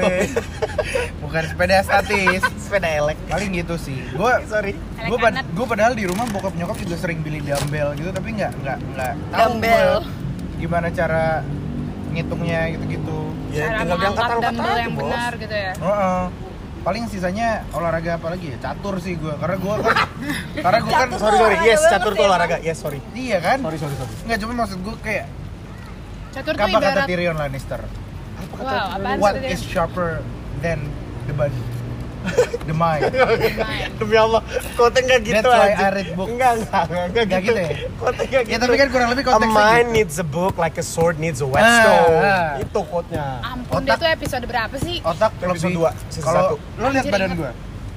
Bukan sepeda statis. Sepeda elek. Paling gitu sih. Gue Sorry. gue pad- gue padahal di rumah bokap nyokap juga sering beli dumbbell gitu, tapi nggak nggak nggak tahu Dumbbell. gua gimana cara ngitungnya gitu-gitu. Ya Cara tinggal diangkat mengangkat angkat dumbbell aja yang bos. benar gitu ya. Heeh. Paling sisanya olahraga apa lagi ya? Catur sih gue, karena gue kan karena gue kan Catur. Sorry sorry. Olahraga Yes, banget catur ya, tuh olahraga. Yes, sorry. iya kan? Sorry sorry sorry. Nggak, cuma maksud gue kayak Catur tuh apa kata ibarat Tyrion Lannister? wow, apaan What sih is sharper than the body? The mind. Demi Allah, kote nggak gitu That's why aja. I read books. Enggak, enggak, enggak, enggak Nggak gitu. gitu ya? Kote nggak gitu. Ya tapi kan kurang lebih A konteksnya mind gitu. needs a book like a sword needs a Ah, whetstone. ah. Itu quote-nya. Ampun, Otak- dia tuh episode berapa sih? Otak Episode lebih dua, season kalau satu. lo lihat Anjir, badan ingat. gue.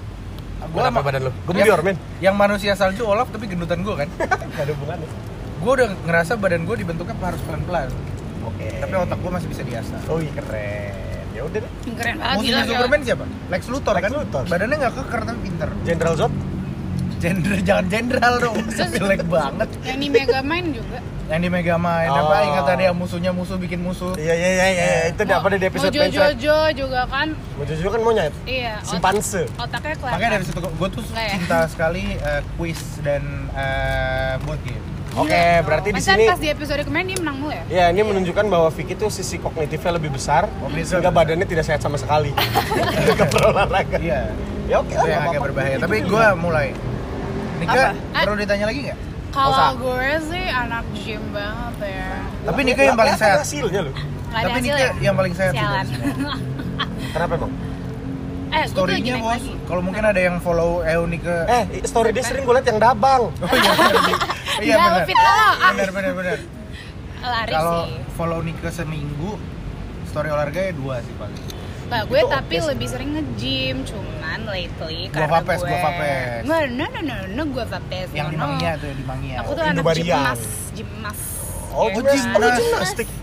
Gua apa badan lu? Gua Yang- bior, men. Yang manusia salju Olaf tapi gendutan gue kan. Enggak ada hubungannya. Gue udah ngerasa badan gue dibentuknya harus pelan-pelan. Oke. Tapi otak gue masih bisa diasah. Oh iya keren. Ya udah deh. Keren banget gila. Musuhnya Superman siapa? Lex Luthor Lex kan? Luthor. Badannya nggak keker tapi pinter. General Zod? Jenderal, jangan jenderal dong. Jelek banget. Yang di Megamind juga. Yang di Megamind Oh. apa? Ingat ada yang musuhnya musuh bikin musuh. Iya iya iya iya. Itu di apa deh di episode Mojo Panther. Jojo juga kan. Mojo Jojo kan monyet. Iya. ot- Simpanse. Otaknya kelihatan. Makanya dari situ gue tuh Nggak ya? cinta sekali eh, quiz dan eh, board game. Oke, berarti di Pantesan sini pas di episode kemarin dia menang mulu ya? ya ini menunjukkan bahwa Vicky tuh sisi kognitifnya lebih besar, Oh, bisa. sehingga badannya tidak sehat sama sekali. Ketika berolahraga. Iya. Ya oke Itu lah. yang nggak agak apa-apa. berbahaya. Itu Tapi juga. gue mulai. Nika, Apa? perlu ditanya lagi nggak? Usah. Kalau gue sih anak gym banget ya. Tapi Nika yang paling Kelihatan sehat. hasilnya loh. Nggak ada Tapi hasil Nika ya? yang paling sehat sih Sialan. dari semua. Kenapa emang? Eh, gue tuh lagi Story-nya naik bos, lagi. kalau mungkin ada yang follow Eo Nika. Eh, story dia sering gue liat yang dabang. Oh iya benar. Iya Nggak, benar. fit lo. Ah. Benar benar benar. Lari Kalau sih. follow Nika seminggu, story olahraga ya dua sih paling. Bah, gue Itu tapi oke sih. lebih sering nge-gym, cuman lately Gua karena vapes, gue gua vapes. Nggak, no, no, no, no, gue vapes Yang no, di no. Mangia tuh, yang di Mangia. Aku tuh Oh, anak Indobarian. gymnas, gymnas Oh, Ya gimnas, kan? oh, lu gimnastik.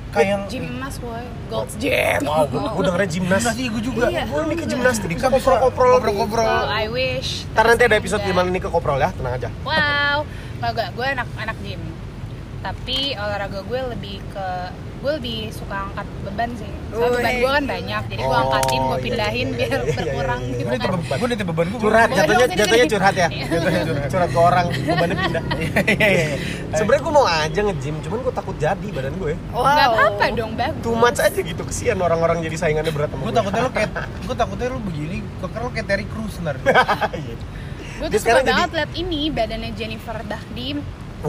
kayak Gym emas boy, Gold's Gym. Wow, gue dengernya gimnas. gimnastik gue juga. Iya. Gue ini ke gimnastik, Bisa bisa koprol-koprol. koprol-koprol. Oh, I wish. Ntar nanti ada Tapi episode enggak. gimana nih ke koprol ya, tenang aja. Wow, nggak gue, gue anak anak gym. Tapi olahraga gue lebih ke gue lebih suka angkat beban sih. Soalnya Wih. beban gue kan banyak, jadi gue Oh, angkatin, gue iya, pindahin iya, biar iya, iya, berkurang iya, iya. gitu Gue nitip kan. beban, gue nitip beban gue. Curhat, Boleh jatuhnya dong, sini, jatuhnya sini. curhat ya. Iya. Jatuhnya curhat, curhat ke orang, bebannya pindah. Iya iya. Sebenarnya gue mau aja nge-gym, cuman gue takut jadi badan gue. Wow. Nggak apa-apa dong, bagus. Too much aja gitu, kesian orang-orang jadi saingannya berat sama Gue takutnya lu kayak, gue takutnya lu begini, keker lu kayak Terry Crews ntar. Iya. Gue Dia tuh suka sekarang banget jadi- liat ini badannya Jennifer Dahdim.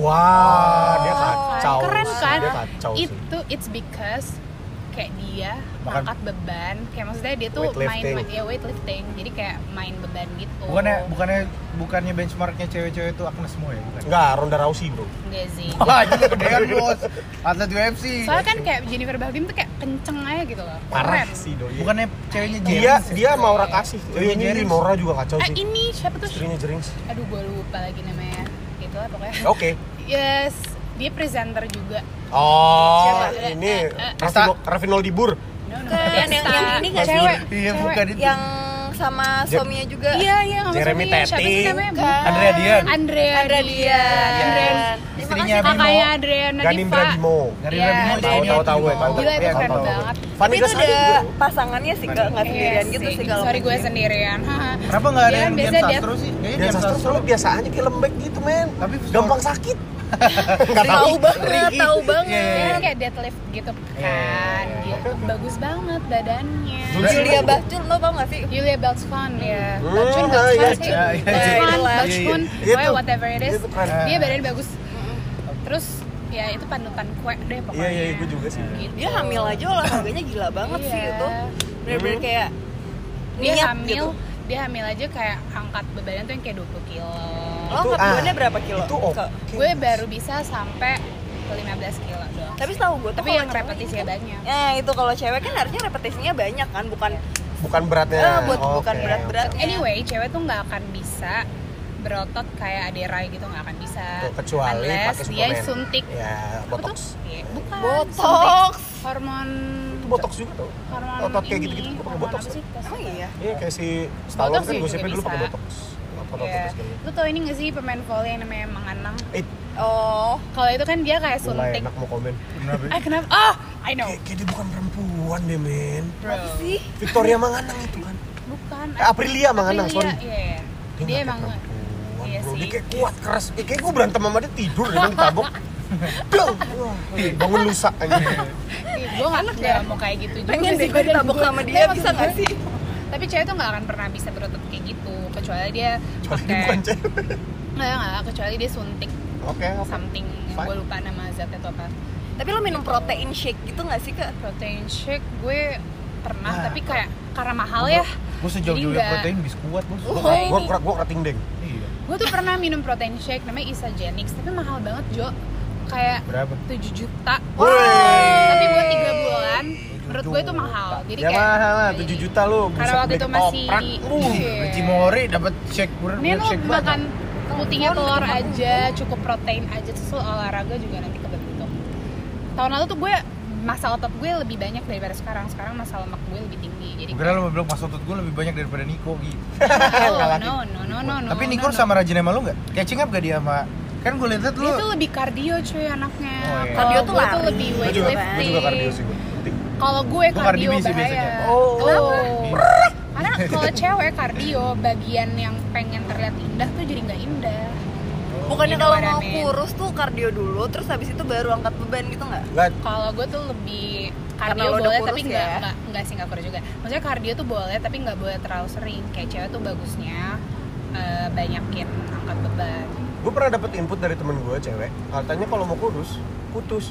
Wah, dia kacau. Keren sih, kan? Dia kacau sih. Itu it's because kayak dia Makan- angkat beban, kayak maksudnya dia tuh main, Weightlifting. main ya weightlifting, jadi kayak main beban gitu. Bukannya bukannya bukannya benchmarknya cewek-cewek itu Agnes Mo ya? Bukan. Enggak, Ronda Rousey bro. Enggak sih. Wah, itu kegedean bos. Atlet U F C. Soalnya kan kayak Jennifer Dahdim tuh kayak kenceng aja gitu loh. Parah Keren. sih doi. Bukannya ceweknya Dia James ya? dia Maura Kasih. Iya, Iya, ini Jerings. Maura juga kacau Ah sih. ini siapa tuh? Istrinya Jerings. Aduh gue lupa lagi namanya. Itulah pokoknya. Oke. Yes, dia presenter juga. Oh, Siapa? ini Eh, eh, Raffino Raffino Dibur. No, no, Bukan, yang- Desta. yang ini nggak sih? Cewek. Iya, cewek. bukan itu. Yang sama suaminya juga. Iya, iya, sama Jeremy suaminya. Siapa sih Teti. namanya? Bukan. Andrea Dian. Andrea Andrea Dian. Andrea. Istrinya Bimo. Kakaknya Adriana Ganim Diva. Bradimo. Dari Iya, Bimo Andrea Tahu tahu tahu gue, tahu. Gila itu Iya, keren tahu, tahu. banget. Tapi Fanny itu Gasari ada juga. pasangannya sih, nggak nggak sendirian Iya gitu sih. sih kalau Sorry gue mungkin. sendirian. Haha. Kenapa nggak ada Dia yang kan Dian biasa dia- Sastro sih? Kayaknya Dia Dian sastro Sastro soalnya biasa aja kayak lembek gitu, men. Tapi Gampang sakit. Enggak Tahu tahu. banget, tahu banget. Iya, Dia iya. kan kayak deadlift gitu Iya, kan. iya, Gitu. Bagus banget badannya. Julia Bahcul, lo tau nggak sih? Julia Beltzfan ya. Hmm, Beltzfan, ah, Beltzfan iya, sih. iya, iya. Beltzfan, Iya, Beltzfan, iya. pokoknya Itu- whatever it is. itu keren. Dia badannya bagus. Terus ya itu panutan kue deh pokoknya. Iya, iya, gue juga sih. Gitu. Dia hamil aja olahraganya gila banget sih Iya. itu. Bener-bener Hmm. kayak Dia niat hamil, gitu. dia hamil aja kayak angkat bebannya tuh yang kayak dua puluh kilo. Lo Itu, angkat ah, bebannya berapa kilo? Itu oke. Ke- Gue baru bisa sampai ke lima belas kilo doang. Tapi setahu gue tuh Tapi kalau yang cewek repetisinya itu- banyak. Nah itu kalau cewek kan harusnya repetisinya banyak kan, bukan Bukan beratnya. eh, buat Oke. bukan berat-berat. Anyway, cewek tuh nggak akan bisa berotot kayak Aderai gitu, nggak akan bisa. Tuh, kecuali Unless pakai dia suplemen. suntik. Ya, Apa botox. tuh? Iya, bukan. Botox. Suntik hormon. Itu botox juga tuh. Hormon Otot kayak ini, gitu-gitu gue pakai hormon botox. apa sih? Emang iya. Iya, kayak si Stallone Botox kan juga gosipnya dulu bisa. pakai botox. Otot-otot Iya. segala. Lu tau ini nggak sih pemain volley yang namanya Manganang? Eh, Oh, Kalau itu kan dia kayak gue nggak suntik. enak mau komen. Kenapa? Ah kenapa? Oh, I know. Kayak, kayak dia bukan perempuan deh, men. Bro. apa sih? Victoria Manganang itu kan. Bukan. Eh, Aprilia Manganang, Aprilia, sorry. Iya, iya. Dia, Dia nggak emang kayak perempuan, iya bro. sih. Dia kayak kuat, keras. Eh, kayak gue berantem sama dia tidur, dia bilang ditabok. Dong! Wah, bangun lusa aja. gue gak, gak mau kayak gitu juga Pengen sih, deh gue badan ditabok gua. sama Tapi dia, maksud bisa nggak gue- sih? Tapi cewek tuh gak akan pernah bisa berotot kayak gitu, kecuali dia Kecuali dia pakai bukan cewek. nggak nggak kecuali dia suntik Oke, oke. something yang Fine. gue lupa nama zatnya itu apa. Tapi lo minum protein shake gitu nggak sih kak? Protein shake gue pernah Nah. tapi kayak karena mahal ya. Gue sejauh-jauh Jadi nggak- protein bis kuat bos. Oh. Gue gue gue kerating deng. Iya. Gue tuh pernah minum protein shake namanya Isagenix tapi mahal banget Jo, kayak Berapa? tujuh juta. Woi. Tapi buat tiga bulan menurut gue itu mahal. Jadi Ya kayak mahal lah, jadi- tujuh juta lu. Karena waktu itu masih Uh, iya. Cimori dapat shake ber Ini lu shake makan putihnya telur aja, cukup protein aja, terus lu olahraga juga nanti kebentuk. Tahun lalu tuh gue masa otot gue lebih banyak daripada sekarang. Sekarang masa lemak gue lebih tinggi. Jadi Gue kira lo bilang pas otot gue lebih banyak daripada Niko gitu. oh, no, no, no, no, no. Tapi no, Niko no. sama rajin sama lo nggak? Catching up gak dia sama? Kan gue liat lu. Dia tuh lebih kardio cuy anaknya. Oh, iya. Kalau Kardio tuh gue tuh lari. lebih Gue juga, gue weightlifting. juga kardio sih gue. Penting. Kalau gue Gue Cardi kardio B sih bahaya. biasanya. Oh, Oh. Karena kalau cewek kardio bagian yang pengen terlihat indah tuh jadi nggak indah. Bukannya Gitu kalau mau badannya. kurus tuh kardio dulu, terus habis itu baru angkat beban gitu nggak? Enggak, Kalau gue tuh lebih Karena kardio lo udah boleh kurus tapi ya? nggak nggak nggak sih nggak kurus juga. Maksudnya kardio tuh boleh tapi nggak boleh terlalu sering. Kayak cewek tuh bagusnya eh, banyakin angkat beban. gue pernah dapet input dari temen gue cewek. Katanya kalau mau kurus, putus.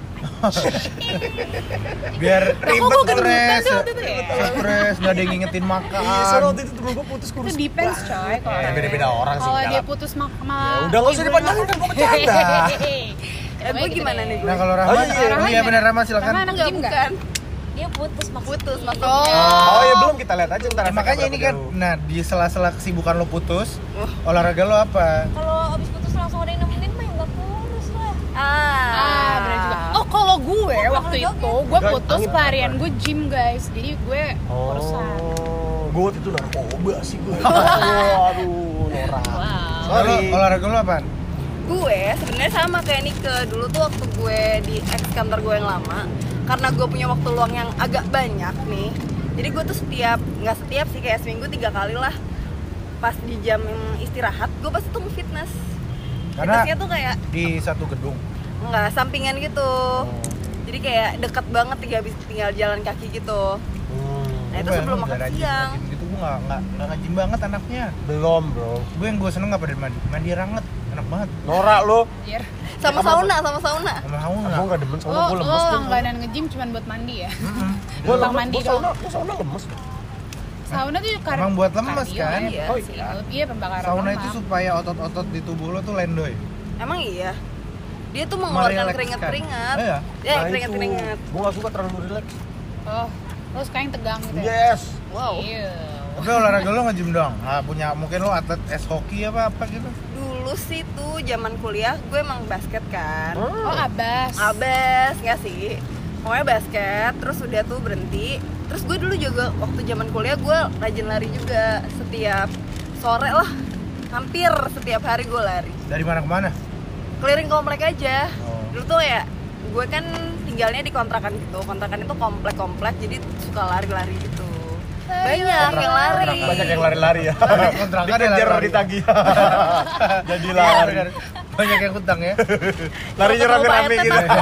Biar Lah, kok ribet gue gendutan stres, tuh waktu itu ya? stres nggak ada yang ngingetin Iya, soalnya makan. waktu itu temen gue putus Itu kurus. depends coy kalau Ya, orang- beda-beda orang sih. Kalau enggak dia lah. putus mak Ya malah udah, nggak usah dipanjangin, kan gue bercanda. Eh, gue gimana nih gue? Nah kalau Oh, Rahman, iya, oh Rahman iya gimana? benar Rahman silakan. Rahman anak Enggak, gym nggak? bukan. Dia putus maksudnya. Putus Oh. maksudnya. Oh ya belum, kita lihat aja ntar. Ya, efeknya makanya ini berapa kan, jauh. nah di sela-sela kesibukan lo putus, olahraga lo apa? Kalau abis putus langsung ada yang nemenin mah ya nggak kurus lah. Ah, Ah, bener juga. Oh, kalau gue waktu waktu olahraga itu oke. gue Enggak, putus angin pelarian apa? gue gym guys, jadi gue urusan. Oh, gue waktu itu narkoba sih gue. Waduh, norak. Wow. Kalau Sorry. olahraga lu apaan? Gue sebenarnya sama kayak Nike. Dulu tuh waktu gue di ex kantor gue yang lama, karena gue punya waktu luang yang agak banyak nih, jadi gue tuh setiap, nggak setiap sih, kayak seminggu tiga kali lah, pas di jam istirahat gue pasti tuh fitness. Karena Fitnessnya tuh kayak di satu gedung. nggak sampingan gitu, jadi kayak dekat banget, tinggal tinggal jalan kaki gitu. Hmm, Nah itu Gua sebelum yang makan nggak rajin, siang. rajin gitu gue nggak nggak nggak rajin banget anaknya. belum bro. Gue yang gue seneng apa dari mandi? Mandi air hangat, enak banget. Norak lo. Anjir. Sama sauna, sama sauna. Sama kamu Gue nggak? nggak demen sauna, Lo, gue lo lemes. langganan nge-gym cuma buat mandi ya? Gue Bang lemes, mandi gue sauna, gue sauna lemes. Sauna tuh kar- Emang buat lemes, kardio kan? ya, Oh, sih. iya. Iya pembakaran Sauna lemak. itu supaya otot-otot di tubuh lo tuh lendoy. Emang iya. Dia tuh mengeluarkan Merelakskan. keringat-keringat. Oh, iya? Ya, Nah, keringat-keringat. Gue gak suka terlalu relax. Oh, lo suka yang tegang gitu ya? Yes. Wow. Iya. Tapi olahraga lo nge-gym dong? Nggak punya, mungkin lo atlet es hoki apa apa gitu? Dulu sih tuh zaman kuliah gue emang basket kan. Oh, abas. Abes nggak sih? Pokoknya basket, terus udah tuh berhenti. Terus gue dulu juga waktu zaman kuliah gue rajin lari juga, setiap sore lah, hampir setiap hari gue lari. Dari mana ke mana? Keliling komplek aja. Oh. Dulu tuh ya, gue kan tinggalnya di kontrakan gitu. Kontrakan itu komplek-komplek, jadi suka lari-lari gitu. Banyak yang lari. Banyak yang lari-lari ya. Kontrakan ada Dikejar lari-lari. ditagih. Jadi Iya, lari. benar. Banyak yang utang ya. Larinya Ketemu rame-rame Pak gitu. R T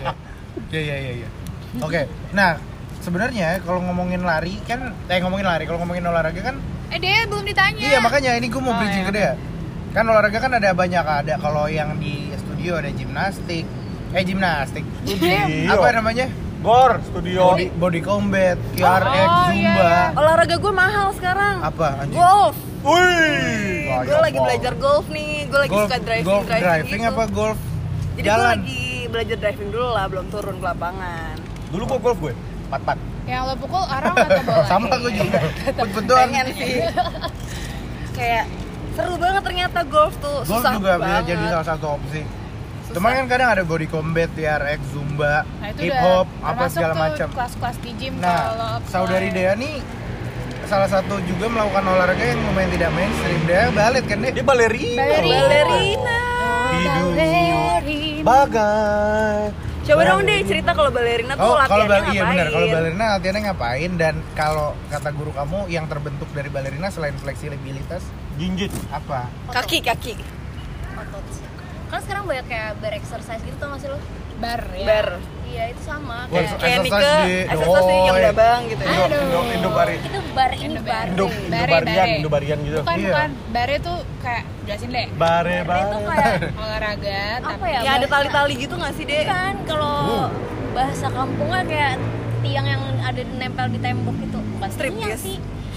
Iya iya iya iya. Oke. Nah, sebenarnya kalau ngomongin lari kan eh ngomongin lari, kalau ngomongin olahraga kan Eh, dia belum ditanya. iya makanya ini gue mau Oh, bridging iya. ke dia. Kan olahraga kan ada banyak, ada kalau yang di studio ada gimnastik, eh gimnastik. Studio. Apa namanya? Gor, studio. Body, body combat, Q R X, Oh, Zumba. iya, iya. Olahraga gue mahal sekarang. Apa anjing? Golf. Wih. Gue lagi belajar golf nih. Gue lagi Golf, suka driving, golf driving, driving gitu. apa golf Jadi gue jalan? lagi belajar driving dulu lah, belum turun ke lapangan. Dulu gua golf gue. Pat-pat. Yang lo pukul arang atau bola? Sama gue juga. Put doang. Pengen sih. Kayak seru banget ternyata golf tuh. Golf Susah juga bisa banget. jadi salah satu opsi. Cuman kan kadang ada body combat, Q R X, Zumba, Nah, itu hip udah hop, apa termasuk segala tuh macam. kelas-kelas di gym kalau Nah, apply. saudari Dea nih salah satu juga melakukan olahraga yang lumayan tidak mainstream. Dea balet kan deh? Dia balerina. Balerina. Balerina. Hidup Balerina. Bagai. Coba dong deh cerita kalau balerina tuh Oh, kalau latihannya bal- ngapain? iya benar. Kalau balerina latihannya ngapain? Dan kalau kata guru kamu yang terbentuk dari balerina selain fleksibilitas Jinjit. apa? Kaki, kaki. Otot sih. Kan sekarang banyak kayak bar exercise gitu, tau gak sih lo? Bar ya. Bar. Iya itu sama. Wah, Kayak Kayak Exercise Nike, di- exercise di yang Doi. dabang gitu ya. Indo, Aduh. Indo, Indo bari. itu bar ini Indo bar. Indo, Bare, Indo barian, bare. Indo barian gitu. Bukan, Iya. bukan. Bare tuh kayak jelasin deh. Bare, Bar itu bare. kayak Olahraga apa tapi ya? Ya ada bahasa- tali-tali gitu nggak sih, Dek? Kan kalau bahasa kampungnya kayak tiang yang ada nempel di tembok itu. Bukan Strip, tiang yes. sih.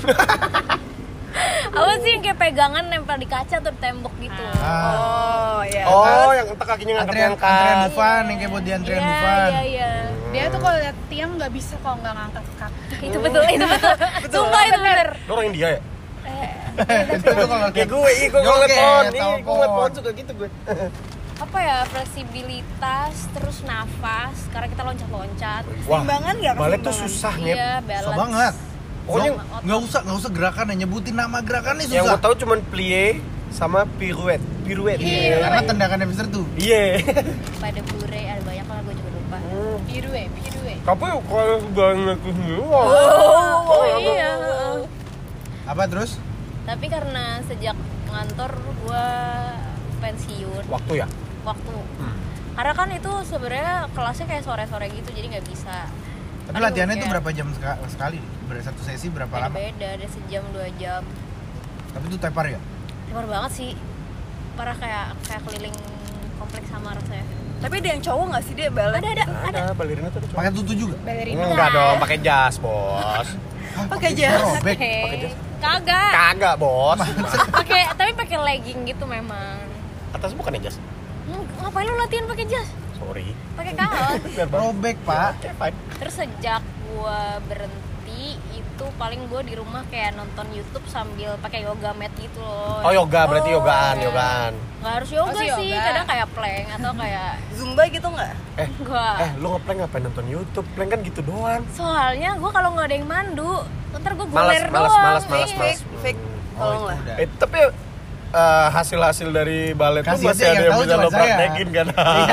Apa sih yang kayak pegangan nempel di kaca atau di tembok gitu. Ah, Oh, ya. Oh, yang entar kakinya antrian ngangkat-ngangkat. antrian Dufan yang kayak buat di antrian Iya, Dufan. iya, iya. dia tuh kalau lihat tiang nggak bisa kalau nggak ngangkat kaki. Itu betul, itu betul. Sumpah itu bener. Lo orang India ya? Itu tuh kalau Kayak gue, ih gue Joget, ngeliat pohon, ih tahu gue ngeliat pohon. pohon suka gitu gue. Apa ya, fleksibilitas, terus nafas, karena kita loncat-loncat. Keseimbangan nggak Balet tuh keseimbangan? susah Nyep. Iya, balance. susah banget. Pokoknya Nggak- nggak usah nggak usah gerakan ya, nyebutin nama gerakannya yang susah. gue tahu cuman plie sama pirouette. Pirouette. Iya, karena tendangan yang besar tuh. Iya. Pada bure, ada banyak lah, gue juga lupa. Pirue, pirue. Tapi kalau banyak sendiri, wah. Oh iya. Apa terus? Tapi karena sejak ngantor gue pensiun Waktu ya? waktu. Karena kan itu sebenarnya kelasnya kayak sore-sore gitu, jadi nggak bisa. Tapi Aduh, latihannya tuh kayak berapa jam seka- sekali? Ber- Satu sesi berapa lama? Beda-beda, ada sejam dua jam. Tapi itu tepar ya? Tepar banget sih. Parah kayak kayak keliling kompleks Samar saya. Tapi ada yang cowok nggak sih, Dek, balet? Ada ada ada. Ada balerina tuh ada cowok. Pakai tutu juga? Balerina. Enggak dong, pakai jas, Bos. Hah, Pakai jas. robek. Hehe. Kagak. Kagak, Bos. Pakai tapi pakai legging gitu memang. Atas bukan ya jas? Hmm, ngapain lu latihan pakai jas? Sorry. Pakai kaos. Biar banget. Robek, Pak. Oke, fine. Terus sejak gua berhenti itu gitu paling gue di rumah kayak nonton YouTube sambil pakai yoga mat gitu loh. Oh yoga, berarti Oh, yogaan, iya. yogaan. Nggak harus yoga Oh, sih, sih, yoga. kadang kayak plank atau kayak Zumba gitu nggak? Eh, Enggak. eh lu ngeplank ngapain nonton YouTube? Plank kan gitu doang. Soalnya gue kalau nggak ada yang mandu, ntar gue Malas, goler malas, doang. malas, malas, Iya. malas. Fake, fake. Oh, Tolong itu lah. udah. Eh, tapi eh, hasil-hasil dari balet tuh Khasiatnya masih ada yang yang tahu bisa cuma lo saya. praktekin kan?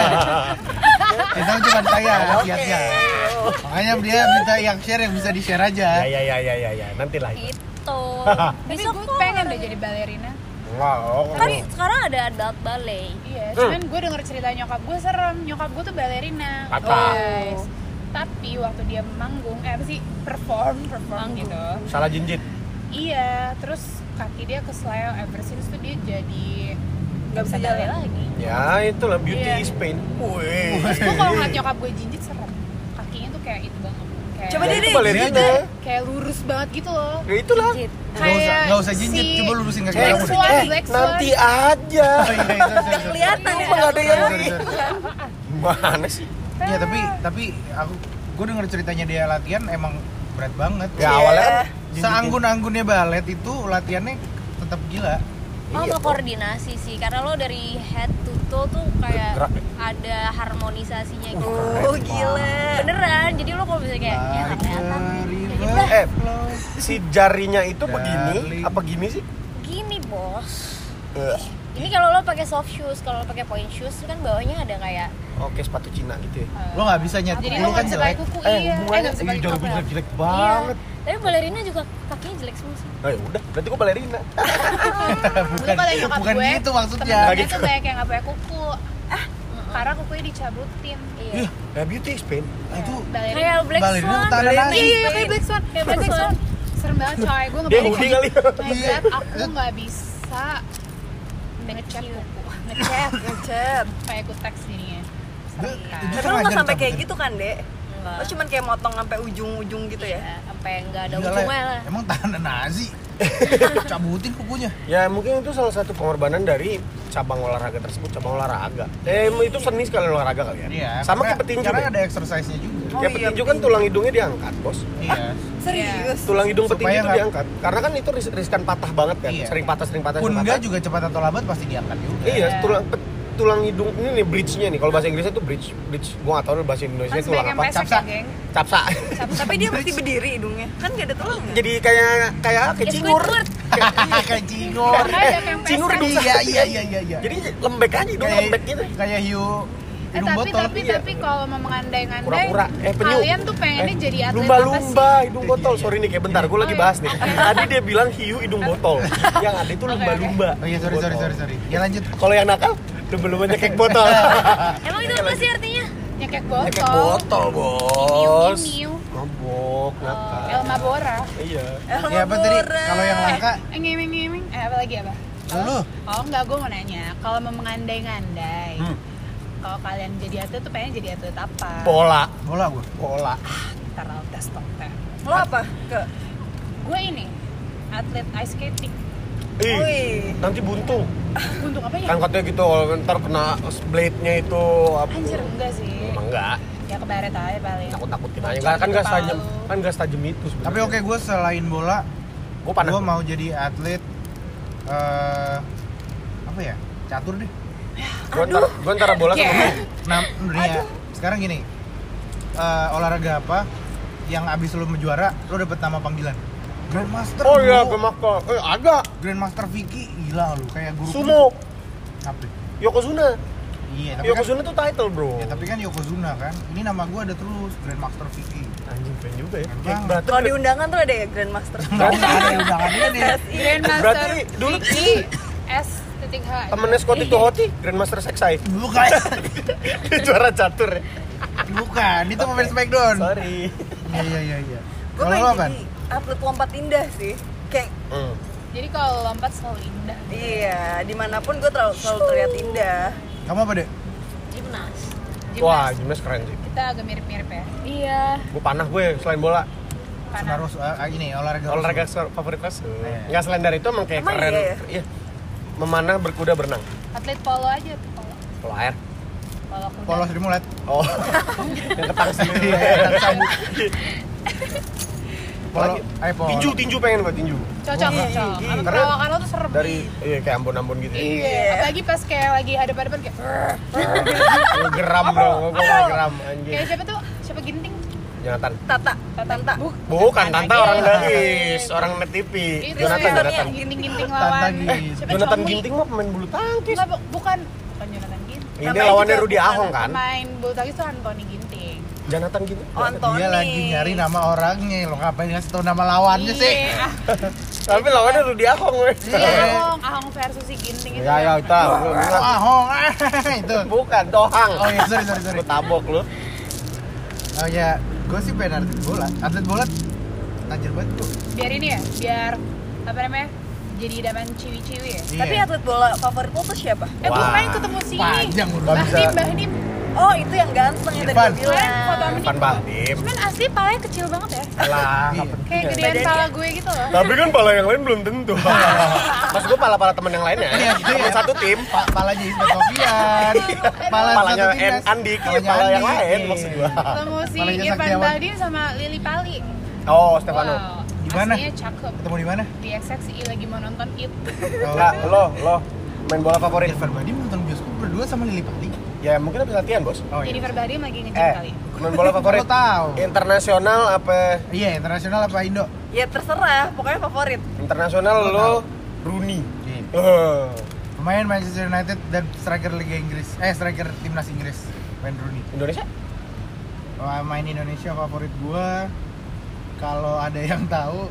Yang tahu cuma saya khasiatnya. Makanya dia minta yang share yang bisa di share aja. Ya ya ya ya ya ya, nanti lah itu. Gitu. Tapi Besok gue kok pengen deh jadi balerina. Wow. kan sekarang ada adult ballet. Iya, Hmm. cuman gue denger cerita nyokap gue serem. Nyokap gue tuh balerina. Apa? Guys. Tapi waktu dia manggung, eh apa sih, perform, perform gitu. Salah jinjit. Iya, terus kaki dia kesleo ever since tuh dia jadi Nggak bisa ballet jalan. lagi. Ya itulah beauty Iya. is pain. Wih. Terus gue kalau ngeliat nyokap gue jinjit serem. Kakinya tuh kayak itu banget. Kayak, Coba Ya, deh, itu deh, balerina. aja. kayak lurus banget gitu loh. Ya itulah. Jinjit. Nggak usah, Kayak nggak usah jinjit, si coba lurusin kaki Black kamu. Swan, Eh, Black Swan. nanti aja. Oh, iya, iya, sorry, sorry. Kelihatan ya. Emang nggak ada yang Sorry, sorry, sorry. Gimana sih? Iya, tapi tapi aku gue denger ceritanya dia latihan emang berat banget. Ya awalnya kan jinjitin. Seanggun-anggunnya balet itu latihannya tetap gila. Oh, Iya, mau koordinasi sih, karena lo dari head to toe tuh kayak Gerak. ada harmonisasinya gitu. Oh gila. Beneran, jadi lo kalau bisa kayak ya nggak Like kelihatan. a Kayak river gitu dah. Eh, flows. si jarinya itu begini, Darling. apa gini sih? Gini bos. Eh, Ini kalau lo pakai soft shoes, kalau lo pakai point shoes kan bawahnya ada kayak Oke, sepatu Cina gitu ya. Lo nggak bisa nyet, Jadi lu lo kan nggak bisa jelek. pakai kuku, Eh, iya. Eh, hubungannya nggak bisa pakai ih, jangan kuku. jelek-jelek banget. Iya. Tapi balerina juga kakinya jelek semua sih. Oh ya udah, berarti gua balerina. Dulu kata nyokap bukan gue, gitu maksudnya. temen-temennya Gitu. tuh banyak yang nggak pakai kuku. Ah, karena kukunya dicabutin. Iya. Ih, ya beauty is pain. Ah, itu Balerina. Kayak Black balerina Swan. utara Iya, nasi. iya, iya, kayak Black Swan, kayak Black Swan. Serem banget coy, gue Dia ngebayangin hoodie kali ya. Iya, aku nggak bisa ngecat kuku, ngecat, Ngecet. kayak ikut teks jadinya. Serem kan? Itu Tapi kan lo nggak ngajar sampai kayak cabutin. gitu kan, Dek? Enggak. Lo cuman kayak motong sampai ujung-ujung gitu ya? Ya, sampai nggak ada Gila, ujungnya Le. lah. Emang tahan nazi. Cabutin kukunya. Ya mungkin itu salah satu pengorbanan dari cabang olahraga tersebut, cabang olahraga. Eh itu seni sekali olahraga kali ya. Iya. Sama karena- kayak petinju. Karena deh. ada exercise-nya juga. Oh Kayak iya, petinju kan petinju. tulang hidungnya diangkat, Bos. Iya. Serius? Tulang hidung Supaya petinju itu nggak- diangkat. Karena kan itu ris- riskan patah banget kan. Iya. Sering patah, sering patah, Pun sering enggak patah. juga cepat atau lambat pasti diangkat juga. Iya, tulang pet- tulang hidung ini nih bridge-nya nih. Kalau bahasa Inggrisnya tuh bridge, bridge. Gua nggak tahu bahasa Indonesia Kan tulang sebagai apa. pesek Capsa. ya, geng. Capsa. Tapi dia mesti berdiri hidungnya. Kan gak ada tulangnya. Jadi kayak kayak kayak Kayak cingur. Squidward. Kayak cingor. Makanya ada yang Cingur pesek. hidung. Iya, iya, iya, iya, iya. Jadi lembek aja hidung kayak lembek gitu. kayak hiu Eh, hidung tapi botol. tapi iya. tapi kalau mau mengandai-ngandai, Pura-pura. Eh penyu. kalian tuh pengennya Eh, jadi atlet lumba-lumba apa hidung botol. Sorry nih kayak bentar, gue lagi bahas nih. Tadi dia bilang hiu hidung botol. Yang ada itu Oke, lumba-lumba. Oh iya, sorry, sorry, sorry, sorry. Ya lanjut. Kalau yang nakal, lumba-lumbanya kek botol. Emang itu apa sih artinya? sih? Nyekek botol. Kek botol, Bos. Miu, miu. Mabok, nakal. Elma Bora. Iya. Ya apa tadi? Kalau yang langka, Eh, ngemeng-ngemeng. Eh, apa lagi apa? lu Oh enggak, gue mau nanya. Kalau mau mengandai-ngandai, Hmm. kalau kalian jadi atlet tuh pengen jadi atlet apa? Bola, bola gua. bola. Ntar I'll tes top ten. Lo apa? Ke? Gue ini atlet ice skating. Ih, Wih. nanti buntu. Untuk apa ya? Kan katanya gitu, ntar kena blade-nya itu apa? Anjir enggak sih. Emang enggak. Ya kebaret aja paling. Takut-takutin aja. Enggak, kan enggak Kepala setajam, lu. kan enggak setajam itu sebenarnya. Tapi oke, gue selain bola, Gue panas. gue mau jadi atlet eh apa ya? Catur deh. Gue ntar, gue ntar bola sama Kayak- Nah, nih ya. Sekarang gini. eh, olahraga apa yang abis lu menjuara, lu dapet nama panggilan? Grandmaster. Oh iya, bro. gue makan. Eh, ada. Grandmaster Vicky, gila lu kayak guru. Sumo. Apa? Yokozuna. Iya, tapi kan, Yokozuna tuh title, bro. ya, tapi kan Yokozuna kan. Ini nama gue ada terus, Grandmaster Vicky. Anjing keren juga ya. Keren Kayak banget. berarti Kalau di undangan tuh ada ya Grandmaster. Enggak ada undangannya deh. Grandmaster Berarti dulu Vicky S titik H. temennya Scotty Tuhoti, Grandmaster Sexai. Bukan. Dia juara catur ya. Bukan, itu pemain Smackdown. Sorry. Iya, iya, iya, iya. Gue Kalau pengen lo apa? jadi atlet lompat indah sih. Kayak Hmm. Jadi kalau lompat selalu indah. iya, dimanapun gue selalu, selalu terlihat indah. Kamu apa, Dek? Gimnas. Gimnas. Wah, gimnas keren sih. Kita agak mirip-mirip ya. Iya. Gue panah gue selain bola. Panah. Harus uh, ini olahraga. Olahraga rusuh. favorit kelas. Iya. Enggak selain dari itu emang kayak Emang keren. iya ya? Iya. Memanah, berkuda, berenang. Atlet polo aja tuh polo. Kalau air. Polo kuda. Polos di mulet. Oh. Yang ketang sendiri. Iya, yang sabuk. Apalagi eh, polo. tinju, tinju pengen gua tinju. Cocok, Iya, cocok. iya, Sama karena perawakan lo tuh serem. Dari iya kayak Ambon-Ambon gitu. ya. Iya, apalagi pas kayak lagi hadap-hadapan kayak Gua geram bro, gua gak geram anjing. kayak siapa tuh? Siapa Ginting? Jonathan. Tata, Tata. Buk- Bukan, Tanta orang lagi. Dais, orang net T V. Itu Jonathan, yang Jonathan. Ginting-ginting Tanta lawan. Gis. Eh, siapa Jonathan Chongli? Ginting mah pemain bulu tangkis. Enggak, bu- bukan. Bukan Jonathan Ginting. Ini Namanya lawannya juga Rudi bukan Ahong kan? Pemain bulu tangkis tuh Anthony Ginting. Jonathan Ginting. Oh, Anthony. Dia lagi nyari nama orangnya, lo ngapain ngasih tau nama lawannya sih? Iya, Tapi lawannya Rudi Ahong weh. Iya, Ahong, Ahong versus si Ginting itu. Ya ya itu. Oh, Ahong, itu. Bukan Tohang. Oh iya, sorry, sorry, sorry. Lu tabok lu. Oh ya, gue sih pengen atlet bola. Atlet bola tajir banget tuh. Biar ini ya, biar apa namanya? Jadi idaman ciwi-ciwi ya. Tapi atlet bola favorit lo tuh siapa? Eh, gue Wah, kemarin ketemu si panjang udah. Nggak bisa. Bahdim, Bahdim. Oh, itu yang ganteng yang tadi Irfan. gue Kemarin foto bilang. sama Irfan Niko. Bahdim. Cuman asli palanya kecil banget ya. Lah, Iya. Kayak gedean Badannya. pala gue gitu loh. tapi kan pala yang lain belum tentu. Mas gue pala-pala temen yang lainnya. Iya, gitu Temen ya. satu tim. Pa palanya Ismet Sofian. Pala Palanya satu timnas. En- Andik, iya, Palanya pala yang Andik, lain iya. maksud gua. Ketemu si Palanya Irfan Saktiawan. Bahdim sama Lili Pali. Oh, Stefano. Wow, Di mana? aslinya cakep. Ketemu di mana? Di X X I lagi mau nonton It. Oh. Enggak, lo, lo main bola favorit. Irfan Bahdim nonton bioskop berdua sama Lili Pali. Ya mungkin habis latihan, Bos. Oh Jennifer Bahdim lagi nge-gym Eh, kali. main bola favorit. Lo tahu. Internasional apa? Iya, internasional apa Indo? Ya terserah, pokoknya favorit. Internasional Lo lo Rooney. Iya. Eh, Pemain Manchester United dan striker Liga Inggris. Eh, striker timnas Inggris. Wayne Rooney. Indonesia? Wah, main Indonesia favorit gua kalau ada yang tahu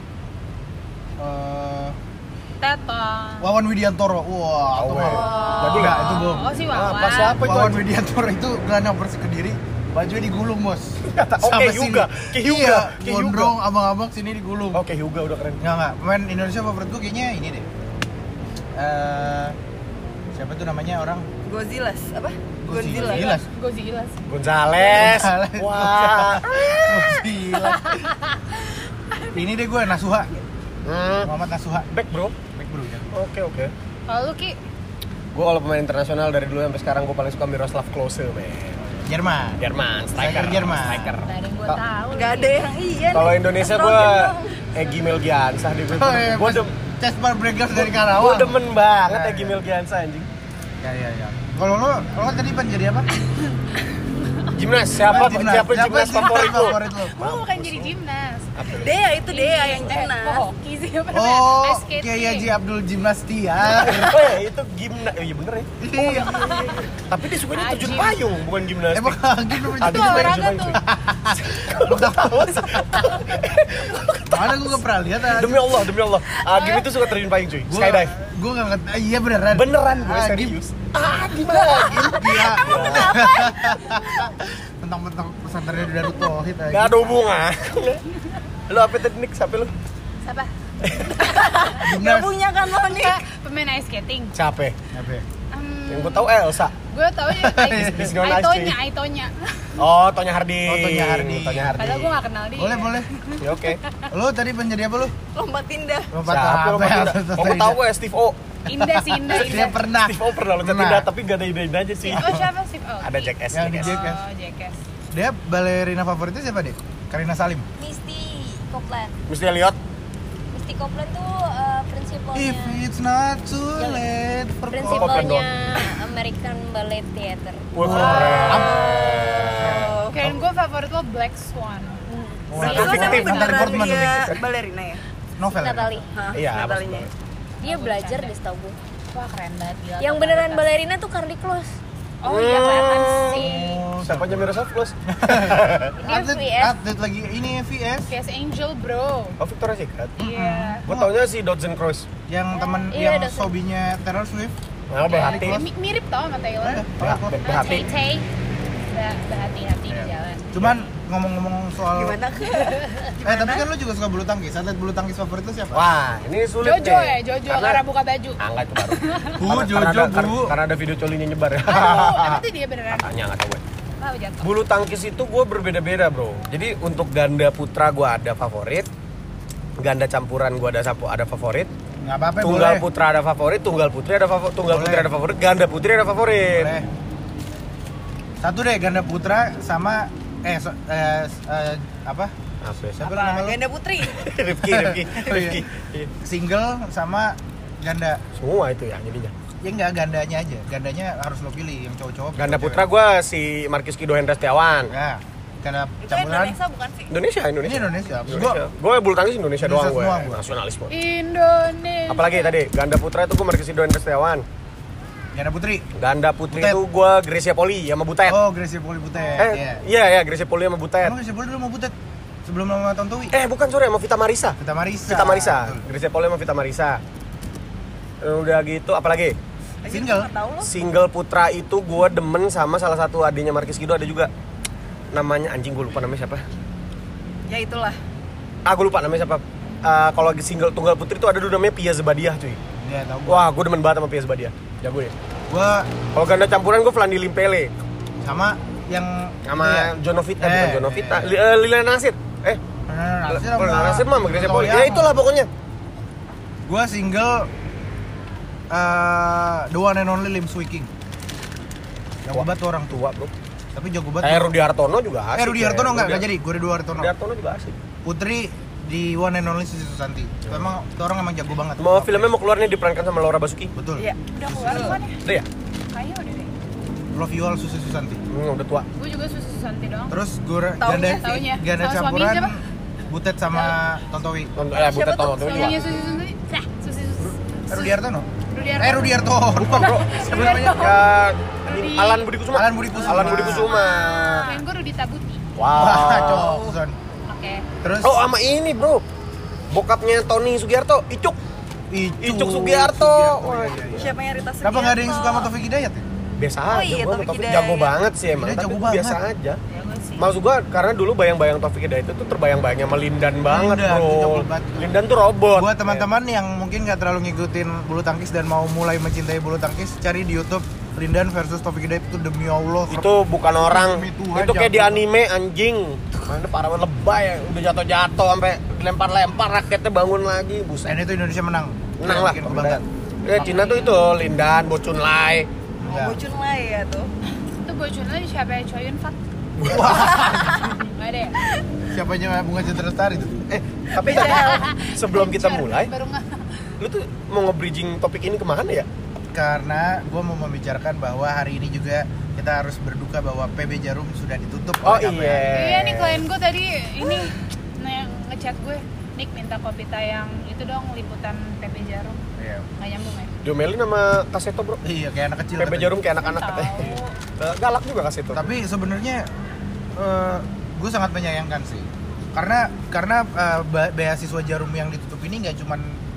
eh Tetong. Wawan Widiantoro. Wah, Tahu, itu eh. mah. Jadi Enggak, itu bohong. Oh, si Ah, Wawan. apa siapa itu? Wawan Widiantoro itu gelandang Persik Kediri, bajunya digulung, Bos. Oke, Sampai Hyuga. sini. Kayak Hyuga. Iya, Kayak Hyuga. gondrong abang-abang sini digulung. Oke, Hyuga udah keren. Enggak, enggak. Pemain Indonesia favorit gua kayaknya ini deh. Eh siapa tuh namanya orang? Godzilla, apa? Godzilla. Godzilla. Godzilla. Gonzales. Gonzales. Wah. Gila. Ini deh gue Nasuha, Hmm. Muhammad Nasuha. Back, Bro. Back bro ya. Oke, oke. Kalau lu Ki, Gue kalau pemain internasional dari dulu sampai sekarang gue paling suka Miroslav Klose, men. Jerman. Jerman, striker. Striker Jerman. Striker. nggak ada yang gue Ka- tahu. Gak ada yang iya nih. Kalau Indonesia gue Egy Melgiansah di gue. Oh, iya, Gue pas dem Cesar Breakers dari gue Karawang. demen banget Ya, Egy ya. Melgiansah anjing. Ya ya ya. Kalau lo, lo kan tadi pan jadi apa? Gimnas, siapa Gimnas. siapa gimnas favorit lu? favorit lo? Lu bukan jadi gimnas. Dea itu Dea yang Eh, gimnas. kok hoki sih apa namanya? Oh, Ice skating. Kiai Haji Abdul Gimnastiar. Oh ya, itu gimnas. Oh iya bener ya. Iya. Tapi dia sukanya terjun Ajim. payung, bukan gimnastik. Emang lagi lu Ada Itu juga olahraga yang tuh. Mana gue gak pernah lihat aja. Demi Allah, demi Allah. Agim itu suka terjun payung cuy. Gua- Skydive. Gue gak ngerti. Ah, iya beneran. Beneran gue Ah, serius. Ah, gimana? Gila. Mentang-mentang pesantrennya di Darut Tauhid aja. Gak ada hubungan. Lu apa tadi Nick? Siapa lu? Siapa? Gak Gimnas. punya kan lo nih. Enggak, pemain ice skating. Siapa? Apa ya? Hmm, Yang gue tahu Elsa. gue tau ya It's not nice, Aitonya, cuy. Aitonya. Oh, Tonya Harding. Oh, Tonya Harding. Tonya Harding. Padahal gue gak kenal dia. Boleh, boleh. Ya oke. Lo tadi penjadi apa lo? Lompat indah. Lompat Siapa apa lu ya? Matilda? Kamu tahu gue Steve O. Indah sih, Indah, Dia Indah. pernah. Steve O pernah loncat Pernah. indah tapi gak ada ide-ide aja sih. Oh, siapa sih? Oh, Ada Ki. Jack S. Yang di Jack S. Jackass. Oh, Jackass. Dia balerina favoritnya siapa deh? Karina Salim. Misty Copeland. Mesti lihat. Misty Copeland tuh uh, prinsipalnya If it's not too late for prinsipalnya American Ballet Theater. Wah, Wah. keren. Oh. Kirain gue favorit lo Black Swan. Wah, Itu Itu tapi fiktif. beneran Natalie Portman dia tuh. balerina ya? Novel. ya? Natalie. Hah, Iya, Natalinya. maksudnya. Dia belajar deh setahu gue. Wah, keren banget gila. Yang tuh beneran kualitas. balerina tuh Carly Close. Oh iya, kelihatan sih. Oh, Siapa aja Miroslav Klose? Dia atlet, V S. atlet lagi ini V S Kayak Angel, bro. Oh, Victoria's Secret. Iya. Gue taunya si Dodson Cross. yang teman Iya, yang dosen. sobinya Taylor Swift. Nah, berhati. Kayak mi- mirip tau sama Taylor. Eh, Bah- Ah, Berhati. Tay-Tay. Bah- Berhati-hati di Iya. jalan. Cuman ngomong-ngomong soal Gimana? Eh tapi kan lu juga suka bulu tangkis. Atlet bulu tangkis favorit lu siapa? Wah, ini sulit Jojo nih. ya, Jojo Karena- karena buka baju. Ah, enggak itu baru. Bu, Karena- Jojo, karena ada, Bu. karena, karena ada video colinya nyebar ya. Aduh, emang itu dia beneran. Katanya enggak tahu gue. Tahu jatuh. Bulu tangkis itu gue berbeda-beda bro. Jadi untuk ganda putra gue ada favorit, ganda campuran gue ada sapu ada favorit, Enggak apa-apa tunggal boleh. putra ada favorit, tunggal putri ada favorit, tunggal Boleh. putri ada favorit, ganda putri ada favorit. Boleh. Satu deh ganda putra sama eh, so- eh, s- eh, apa? Apa? Siapa Apa? nama lu? Ganda Putri. Rifki, Rifki, Oh, iya. Rifki. Iya. Single sama ganda. Semua itu ya jadinya. Ya enggak, gandanya aja. Gandanya harus lo pilih yang cowok-cowok. Ganda cewek-cewek. putra gue si Markis Kido Hendra Setiawan. Ya. Ganda Itu campuran. Indonesia bukan sih? Indonesia, Indonesia. Ini Indonesia. Indonesia. Gue bulu tangkis Indonesia, Indonesia doang gue. semua gua. Nasionalis gue. Indonesia. Apalagi tadi ganda putra itu gue Markis Kido Hendra Setiawan. Ganda putri. Ganda putri Butet. itu gue Gracia Poli sama Butet. Oh, Gracia Poli Butet. eh, Iya. iya ya Gracia Poli sama Butet. Emang Gracia Poli dulu mau Butet? Sebelum sama Tontowi. Eh bukan sorry sama Vita Marisa. Vita Marisa. Vita Marisa. Betul. Gracia Poli sama Vita Marisa. Udah gitu apalagi? Lagi Single. gua nggak tahu loh. Single putra itu gue demen sama salah satu adiknya Markis Kido ada juga. Namanya anjing gue lupa namanya siapa. Ya itulah. Ah gue lupa namanya siapa. Uh, kalau lagi single tunggal putri itu ada dulu namanya Pia Zebadiah cuy. Iya, tahu gua. Wah gue demen banget sama Pia Zebadiah. Jago ya. Gua Kalau ganda campuran gue Flandi Limpele sama yang sama itu ya? Jonovita, Eh, bukan Jonovita, eh. Li- eh, Liliana Nasir. Eh, Nah, Nasir Bukan sama Nasir mah sama Gracia Poli. Tontowi Ya Ang. itulah pokoknya. Gua single eh the one and only Lim Swee King. Jago Wah. banget tuh orang tua, Tua bro. tapi jago banget. Kayak Rudi Hartono juga asik. Eh Rudi Hartono ya. enggak, Rudi- enggak jadi. Gue Rudi Hartono. Rudi Hartono juga asik. Putri di one and only Susi Susanti. Itu emang itu orang emang jago banget. Mau filmnya mau keluar nih diperankan sama Laura Basuki. Betul. Iya, udah keluar bukan ya? Udah ya? Kayaknya udah deh. Love You All Susi Susanti. Hmm, udah tua. Gue juga Susi Susanti doang. Terus gue Taunya ganda sih. Taunya. ganda Sama campuran suaminya siapa? Butet sama Tontowi. Nonton eh butet Siapa tuh? tonton juga. Suaminya Susi Susanti. Nah, Susi Susi. Eh, Rudi Hartono. Rudi Eh Hartono. Rudi Hartono. Lupa bro. Siapa namanya? Ya Rudi. Alan Budi Kusuma. Alan Budi Kusuma. Alan Budi Kusuma. Main gue Rudi Tabuti. Wah, Wow. Jokson. Oke. Terus Oh sama ini bro. Bokapnya Tony Sugiarto, Icuk. Icuk Sugiarto. Wah, Iya, iya, iya. Siapa yang Rita Kenapa nggak ada yang suka sama Sugiarto? Taufik Hidayat ya? Biasa Oh aja iya, gua Taufik Taufik Hidayat. jago banget sih emang, Dia tapi jago gua biasa banget. aja. Ya gue sih. Maksud gua karena dulu bayang-bayang Taufik Hidayat itu tuh terbayang-bayangnya sama Lindan banget Lindan, bro. itu jago banget. Lindan tuh robot. Buat teman-teman yang mungkin nggak terlalu ngikutin bulu tangkis dan mau mulai mencintai bulu tangkis, cari di YouTube Lindan versus Taufik Hidayat itu demi Allah. Itu bukan orang, Demi Tuhan, itu kayak di jago. anime anjing. Mana parah banget, lebay ya, udah jatuh-jatuh sampai dilempar-lempar raketnya bangun lagi, buset. Dan itu Indonesia menang. Menang lah. Bikin kebanggaan. Ya Cina tuh itu Lindan, Bocun Lai. Oh, Ya. Bocun lah ya tuh. Itu bocornya siapa ya? Choyun Fat. Gak ada ya? Siapanya Bunga Citra Lestari itu? Eh, tapi sebelum kita mulai, Baru nggak. lu tuh mau nge-bridging topik ini kemana ya? Karena gue mau membicarakan bahwa hari ini juga kita harus berduka bahwa P B Jarum sudah ditutup Oh oleh K P I. iya. Iya nih klien gue tadi ini nah, yang ngechat gue. Nick minta kopi tayang itu dong liputan P B Jarum. Iya. Nggak nyambung ya? Diomelin sama Kaseto bro. Iya, kayak anak kecil. P B katanya. Jarum kayak anak-anak Tahu. katanya. Eh, Galak juga Kaseto. Tapi sebenarnya gue sangat menyayangkan sih. Karena karena eh, ba- beasiswa Jarum yang ditutup ini nggak cuman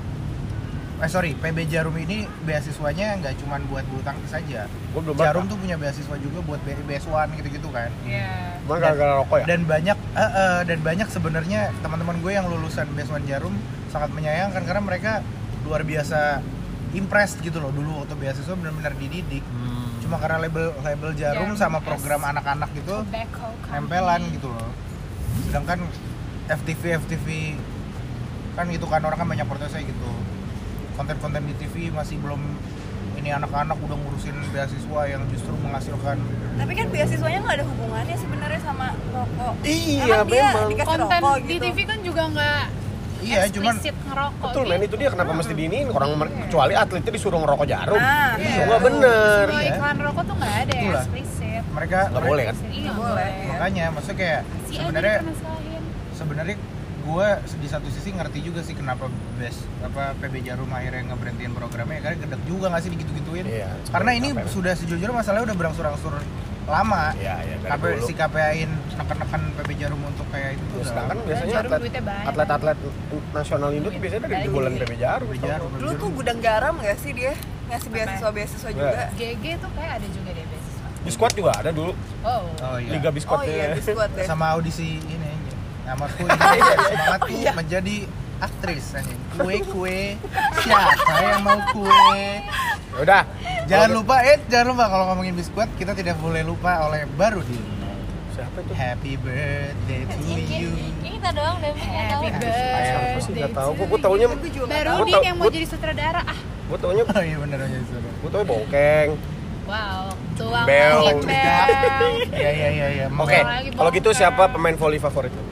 eh sorry, P B Jarum ini beasiswanya nggak cuman buat bulu tangkis saja. Gua belum Jarum baca. tuh punya beasiswa juga buat B S satu gitu-gitu kan. Iya. Emang gara-gara rokok ya? Dan banyak eh, eh, dan banyak sebenarnya teman-teman gue yang lulusan B S satu Jarum sangat menyayangkan karena mereka luar biasa impressed gitu loh dulu waktu beasiswa benar-benar dididik. Cuma karena label label Jarum Jarum sama S. program anak-anak gitu Tobacco Company. nempelan gitu loh. Sedangkan F T V F T V kan gitu kan orang kan banyak protesnya gitu. Konten-konten di T V masih belum ini anak-anak udah ngurusin beasiswa yang justru menghasilkan. Tapi kan beasiswanya nggak ada hubungannya sebenarnya sama rokok. Iya, Emang dia memang. dikasih Konten rokok di gitu. T V kan juga nggak Iya, cuman eksplisit ngerokok. Betul men, gitu. itu dia kenapa mesti diinin orang mer- kecuali atletnya disuruh ngerokok jarum. Nah, Itu iya. nggak bener. Semua iya. iklan rokok tuh nggak ada yang Itulah. eksplisit. mereka Nggak boleh kan? Iya Nggak boleh. boleh. makanya maksudnya kayak Si sebenarnya aja dipermasalahin. sebenarnya gue di satu sisi ngerti juga sih kenapa best apa P B Jarum akhirnya ngeberhentiin programnya karena gedek juga nggak sih digitu-gituin. Iya, Karena ini capek. sudah sejujurnya masalahnya udah berangsur-angsur lama. Iya, iya, dari K P I dulu. si K P I-in neken-neken P B Jarum untuk kayak itu Ya, udah sedangkan biasanya Jarum atlet duitnya banyak. atlet-atlet nasional Indo tuh biasanya dari Balik. bulan P B Jarum. P B Jarum. Dulu tuh gudang garam nggak sih dia ngasih beasiswa-beasiswa juga. G G tuh kayak ada juga deh beasiswa. Biskuit juga ada dulu. Oh. Oh iya. Liga biskuit. Oh iya, biskuit deh. Sama audisi ini aja. Namaku Iya, ini semangatku menjadi aktris anjing. Kue-kue siapa yang mau kue? Ya udah. Jangan Kalau- lupa eh jangan lupa kalau ngomongin biskuit kita tidak boleh lupa oleh baru di Siapa itu? Happy birthday to you. Ini kita doang deh, nggak tahu. Happy Siapa sih birthday. nggak tahu. Gua, gua taunya Gue juga nggak Baru tahu. Gua Dik tau- yang mau gua- jadi sutradara ah. gua taunya Oh iya bener aja itu. gua taunya bongkeng. Wow, tuang Bel. lagi bel. Iya iya iya iya. Oke, lagi kalau gitu bongkar. siapa pemain voli favorit? lu?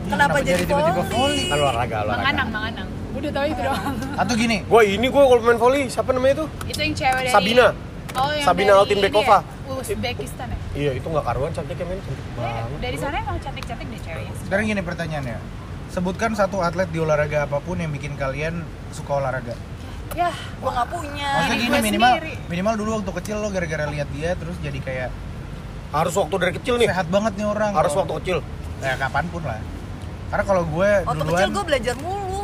Kenapa jadi tiba-tiba volley? volley? Kan olahraga, olahraga. Menganang, menganang. Udah tahu itu doang. Atau gini, Gue ini gue kalau main volley, siapa namanya itu? Itu yang cewek dari Sabina. Oh, yang Sabina dari Altinbekova. ini ya, Uzbekistan ya? Iya, itu nggak karuan cantiknya men, cantik Eh, banget. dari sana emang cantik-cantik deh ceweknya. sekarang gini pertanyaannya. Sebutkan satu atlet di olahraga apapun yang bikin kalian suka olahraga. Ya, Gue nggak punya. Maksudnya Diri gini, gue minimal sendiri. minimal dulu waktu kecil lo gara-gara lihat dia terus jadi kayak Harus waktu dari kecil nih. sehat banget nih orang. Harus Kalau- waktu kecil. Ya kapanpun lah. Karena kalau gue Waktu duluan kecil gue belajar mulu.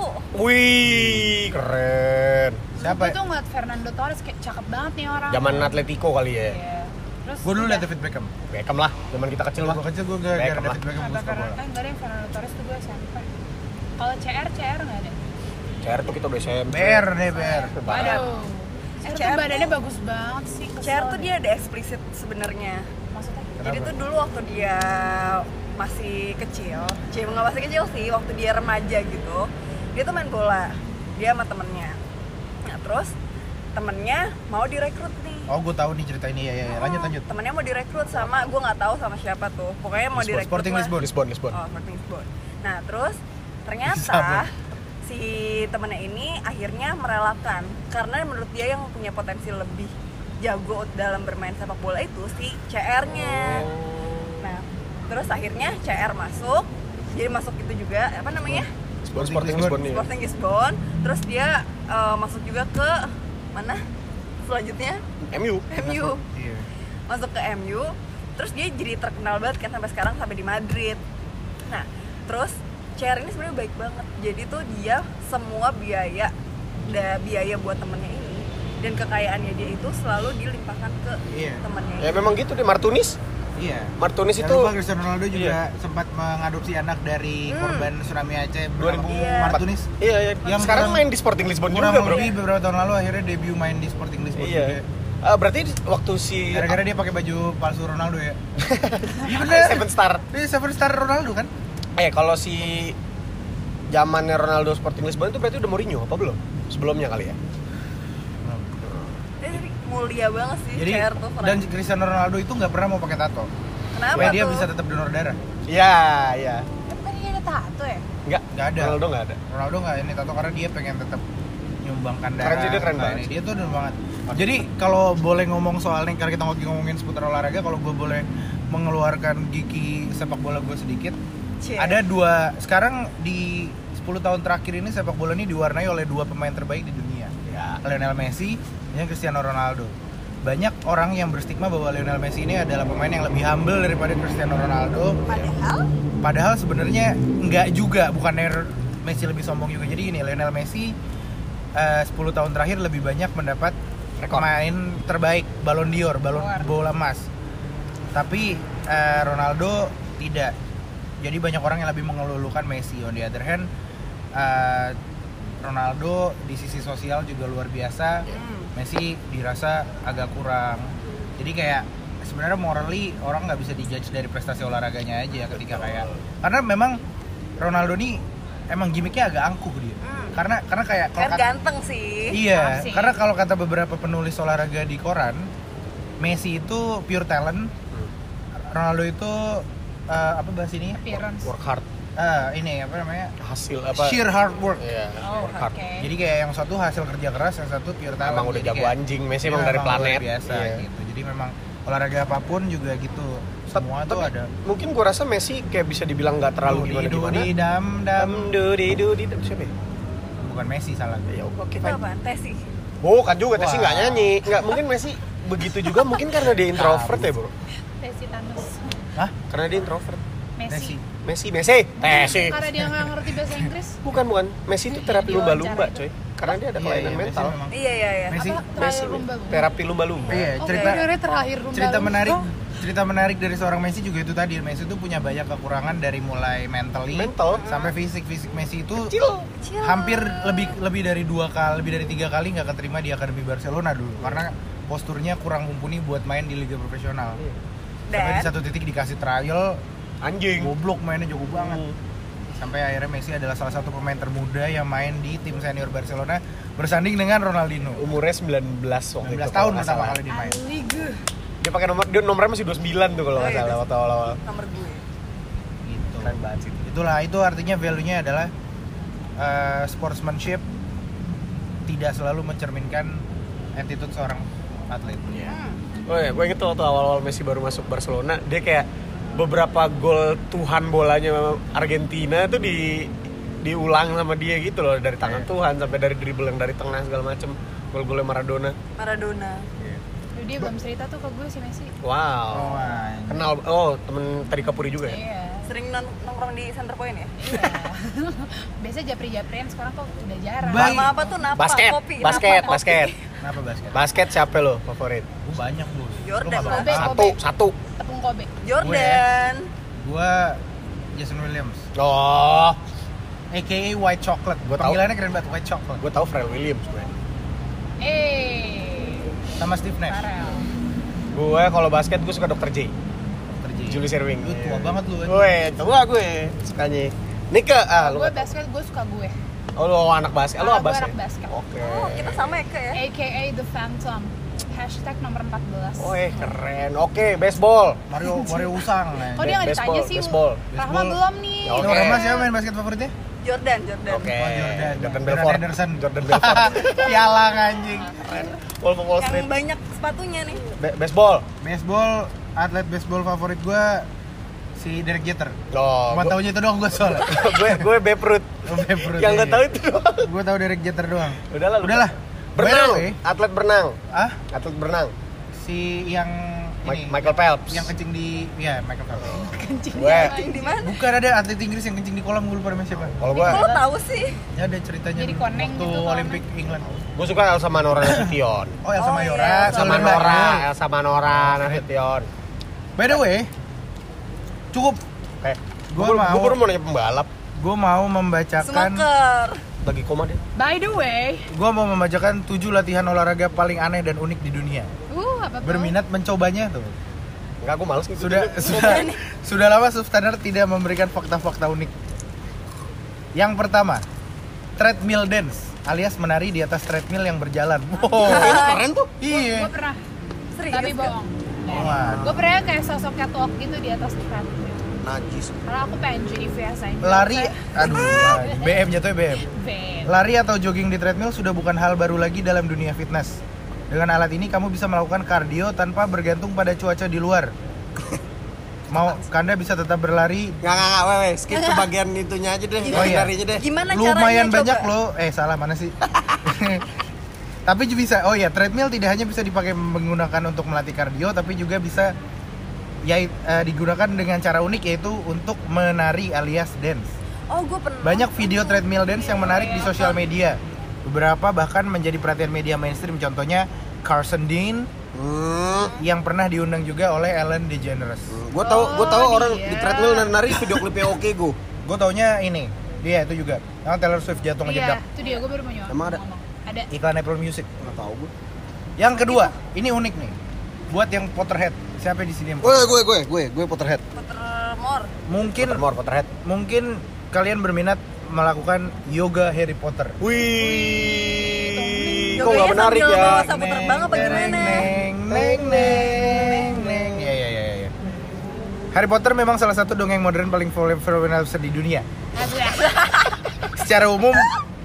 Wih, keren. siapa? gue tuh ngeliat Fernando Torres kayak cakep banget nih orang. Zaman Atletico kali ya. Iya. Terus Gue dulu udah. liat David Beckham. Beckham lah, zaman kita kecil mah. Gue kecil gue gara-gara Beckham lah. David Beckham gue Apa suka bola. Fernando? Eh, enggak ada yang Fernando Torres tuh gue S M P. Kalau C R, C R nggak ada. C R tuh kita udah S M P. B R deh B R. Waduh. C R C R tuh tuh- badannya bagus banget sih. C R tuh dia ada eksplisit sebenarnya. Maksudnya? Jadi tuh dulu waktu dia masih kecil, cie nggak masih kecil sih, waktu dia remaja gitu, dia tuh main bola, dia sama temennya. Nah terus temennya mau direkrut nih. Oh gue tahu nih cerita ini ya ya, ya. Lanjut lanjut. Temennya mau direkrut sama, gue nggak tahu sama siapa tuh, pokoknya mau Lisbon, direkrut Sporting lah. Lisbon. Lisbon, Lisbon. Oh, Sporting Lisbon. Nah terus Lisbon. ternyata si temennya ini akhirnya merelakan karena menurut dia yang punya potensi lebih jago dalam bermain sepak bola itu si C R-nya. Nah, terus akhirnya C R masuk, jadi masuk itu juga apa namanya? Lisbon, Sporting Lisbon nih. Sporting Lisbon. Terus dia eh, masuk juga ke mana? Selanjutnya M U. M U. Iya. Masuk ke M U. Terus dia jadi terkenal banget kan sampai sekarang sampai di Madrid. Nah, terus C R ini sebenarnya baik banget. Jadi tuh dia semua biaya da, biaya buat temennya ini dan kekayaannya dia itu selalu dilimpahkan ke Iya. temennya. Ya memang gitu deh, Martunis. Iya. Martunis Jangan itu lupa Cristiano Ronaldo juga Iya. sempat mengadopsi anak dari Hmm. korban tsunami Aceh dua ribu empat. Martunis. Iya, iya. Yang Sekarang kurang- main di Sporting Lisbon Kurang juga, Bro. lebih beberapa tahun lalu akhirnya debut main di Sporting Lisbon Iya. juga. Eh, berarti waktu si Gara-gara dia pakai baju palsu Ronaldo ya. Iya bener. Seven Star. Ini Seven Star Ronaldo kan? Eh, kalau si zamannya Ronaldo Sporting Lisbon itu berarti udah Mourinho apa belum? Sebelumnya kali ya. Dia jadi mulia banget sih Jadi C R tuh. dan Cristiano Ronaldo itu nggak pernah mau pakai tato. Kenapa Supaya dia tuh? bisa tetap donor darah. Iya, iya. Eh, bukan dia ada tato ya? Enggak, Nggak ada. Ronaldo enggak ada. Ronaldo nggak ini tato karena dia pengen tetap menyumbangkan darah. Keren sih, dia keren Nah, banget. ini dia tuh donor banget. Jadi kalau boleh ngomong soal nih, kalau kita lagi ngomongin seputar olahraga, kalau gue boleh mengeluarkan gigi sepak bola gue sedikit, Cie. ada dua. Sekarang di sepuluh tahun terakhir ini sepak bola ini diwarnai oleh dua pemain terbaik di dunia. Ya. Lionel Messi dan Cristiano Ronaldo. Banyak orang yang berstigma bahwa Lionel Messi ini adalah pemain yang lebih humble daripada Cristiano Ronaldo. Padahal Padahal sebenarnya enggak juga, bukannya Messi lebih sombong juga. Jadi gini, Lionel Messi eh, sepuluh tahun terakhir lebih banyak mendapat Rekor. pemain terbaik Ballon d'Or, Ballon bola emas. Tapi eh, Ronaldo tidak. Jadi banyak orang yang lebih mengelulukan Messi. On the other hand, eh, Ronaldo di sisi sosial juga luar biasa. Messi dirasa agak kurang. Jadi kayak sebenarnya morally orang nggak bisa dijudge dari prestasi olahraganya aja ketika kayak, karena memang Ronaldo nih emang gimmicknya agak angkuh dia. Hmm. Karena karena kayak kan kata- ganteng sih. iya, Asik. karena kalau kata beberapa penulis olahraga di koran, Messi itu pure talent, Ronaldo itu eh, apa bahasa ini? Appearance. Work hard, Ah, ini apa namanya? hasil apa? Sheer hard work. Iya, Oh, work hard. oke. Jadi kayak yang satu hasil kerja keras, yang satu pure talent. Emang udah Jadi jago kayak- anjing, Messi Iya, emang dari emang luar planet. biasa Iya. gitu. Jadi memang olahraga apapun juga gitu. Semua tuh Tapi ada. Mungkin gua rasa Messi kayak bisa dibilang nggak terlalu gimana gimana. Dudi dam dam. Dudi dudi dam siapa ya? Bukan Messi salah. Ya oke Itu fine. apa? Tesi. Bukan juga, Tesi Wah. nggak nyanyi. Nggak, mungkin Messi begitu juga mungkin karena dia introvert ya, Bro. Tesi Thanos. Hah? Karena dia introvert. Messi. Messi, Messi, Tesi. Karena dia nggak ngerti bahasa Inggris. Bukan, bukan. Messi itu terapi Diwawancara lumba-lumba, itu. coy. Karena dia ada Iya, kelainan iya, Messi mental. memang. Iya iya iya. Messi. Apa Messi, terakhir lumba-lumba? terapi lumba-lumba. Iya, Oke. cerita Akhirnya terakhir lumba-lumba. cerita menarik cerita menarik dari seorang Messi juga itu tadi. Messi itu punya banyak kekurangan dari mulai mentally Mental. sampai fisik. Fisik Messi itu Kecil. hampir lebih lebih dari dua kali, lebih dari tiga kali nggak keterima di akademi Barcelona dulu karena posturnya kurang mumpuni buat main di liga profesional. Sampai di Dan satu titik dikasih trial, Anjing. goblok mainnya jago banget. Hmm. Sampai akhirnya Messi adalah salah satu pemain termuda yang main di tim senior Barcelona bersanding dengan Ronaldinho. Umurnya sembilan belas waktu sembilan belas itu. tahun kalau nggak pertama salah. kali dia main. Liga. Dia pakai nomor, dia nomornya masih dua puluh sembilan tuh kalau Oh, nggak iya, salah dua- waktu awal-awal. nomor gue. Gitu. Keren banget sih. Itulah, itu artinya value-nya adalah uh, sportsmanship tidak selalu mencerminkan attitude seorang atlet. Hmm. Oh ya, gue inget tuh waktu awal-awal Messi baru masuk Barcelona, dia kayak beberapa gol Tuhan bolanya Argentina tuh di diulang sama dia gitu loh, dari tangan Tuhan sampai dari dribble yang dari tengah segala macem, gol-golnya Maradona. Maradona. Duh, dia belum cerita tuh ke gue si Messi. Wow. Oh, anjing. Kenal, oh temen Tari Kapuri juga ya? Iya. Sering non- nongkrong di center point ya? Iya. Biasa japri-japrian, sekarang kok udah jarang. Baik. Sama apa tuh napa Basket, kopi? basket, napa, kopi. basket. Kenapa basket? Basket siapa lo favorit? Gue banyak bos. Jordan Lu nggak lah. bakal tahu. Satu, satu. Tepung Kobe. Jordan. Gue Jason Williams, Oh, aka White Chocolate. Gua tahu. Panggilannya keren banget, White Chocolate. gue tahu Pharrell Williams gue. Eh, Sama Steve Nash. Farel. Gue kalau basket gue suka dokter J. Dokter J. Julius Erving. Lu tua banget lu. anjing. Gue, tua gue sukanya. Nika, ah lu. Gue basket, gue suka gue. Oh lu anak basket, lu Karena apa gue basket? anak basket. Oke. Oh, kita sama ya, Kak ya? A K A The Phantom. Hashtag nomor empat belas. Oh, eh keren. Oke, baseball. Mario Mario Usang. Kok dia nggak ditanya Baseball, sih? baseball. Rahma Baseball. belum nih. Ya, Oke. Oke. Rahma siapa main basket favoritnya? Jordan, Jordan. Oke. Oh, Jordan. Jordan Jordan Belfort. Henderson. Jordan Belfort. Pialang anjing. Wolf of Wall Yang Street. banyak sepatunya nih. Ba- baseball. Baseball, atlet baseball favorit gue si Derek Jeter. Oh, Cuma gua- taunya itu doang gue soalnya. gue gue Babe Ruth. Oh, Babe Ruth, Yang iya. nggak tahu itu doang. Gue tahu Derek Jeter doang. Udahlah. lupa. Udahlah. Berenang. By the way, Atlet berenang. ah Atlet berenang. si yang Ma- ini Michael Phelps. yang kencing di ya Michael Phelps. Kencing Gue. Kencing di mana? Bukan, ada atlet Inggris yang kencing di kolam, gue lupa namanya siapa. Kalau gue, Kok lo tahu sih? Ya ada ceritanya Jadi dulu, koneng waktu gitu kolamnya. Olimpik England. gue suka Elsa Manora Nasution. Oh, Elsa Oh, Mayora, iya, Elsa Solomon Manora, Bayul. Elsa Manora Nasution. By the way, cukup. Kayak Gua gue mau- baru mau nanya pembalap. Gue mau membacakan Smoker. Lagi koma dia. By the way, gue mau membacakan tujuh latihan olahraga paling aneh dan unik di dunia. uh apa tuh? Berminat mencobanya tuh. Enggak, gue males gitu. Sudah sudah sudah lama Substandard tidak memberikan fakta-fakta unik. Yang pertama, treadmill dance alias menari di atas treadmill yang berjalan. Wow. Itu keren tuh. Iya. Gue pernah, Serius, tapi Kak? bohong. Wah. Gue pernah kayak sosok catwalk gitu di atas treadmill. Najis. Karena aku pengen jadi biasain. Lari, aduh, anjing. B M jatuhnya B M. Ben. Lari atau jogging di treadmill sudah bukan hal baru lagi dalam dunia fitness. Dengan alat ini kamu bisa melakukan kardio tanpa bergantung pada cuaca di luar. Mau Kanda bisa tetap berlari. Enggak, enggak, enggak, wewe, skip ke bagian itunya aja deh. Oh, iya. Larinya deh. Gimana Lumayan caranya banyak coba? loh. Eh, salah mana sih? Tapi juga bisa. Oh ya, treadmill tidak hanya bisa dipakai menggunakan untuk melatih kardio, tapi juga bisa ya eh, digunakan dengan cara unik, yaitu untuk menari alias dance. Oh, gue pernah. Banyak video treadmill dance yang menarik di sosial media. Beberapa bahkan menjadi perhatian media mainstream. Contohnya Carson Dean Hmm. yang pernah diundang juga oleh Ellen DeGeneres. Gue tahu, gue tahu Oh, orang iya. di treadmill nari video klipnya oke gue. Gue taunya ini, dia itu juga. Yang Taylor Swift jatuh Iya, ngejedak. itu dia gue baru mau nyoba. Emang ada? ngomong. Ada. Iklan Apple Music. Enggak tahu gue. Yang kedua, ini unik nih. Buat yang Potterhead. Siapa di sini yang Gue, gue, gue, gue, gue Potterhead. Pottermore. Mungkin Pottermore, Potterhead. mungkin kalian berminat melakukan yoga Harry Potter. Wih, kok Yoganya nggak menarik sambil ya? bawa sapu terbang apa Neng, gimana? Neng, neng, neng, neng. Ya, ya, ya, ya. Harry Potter memang salah satu dongeng modern paling fenomenal di dunia. Secara umum,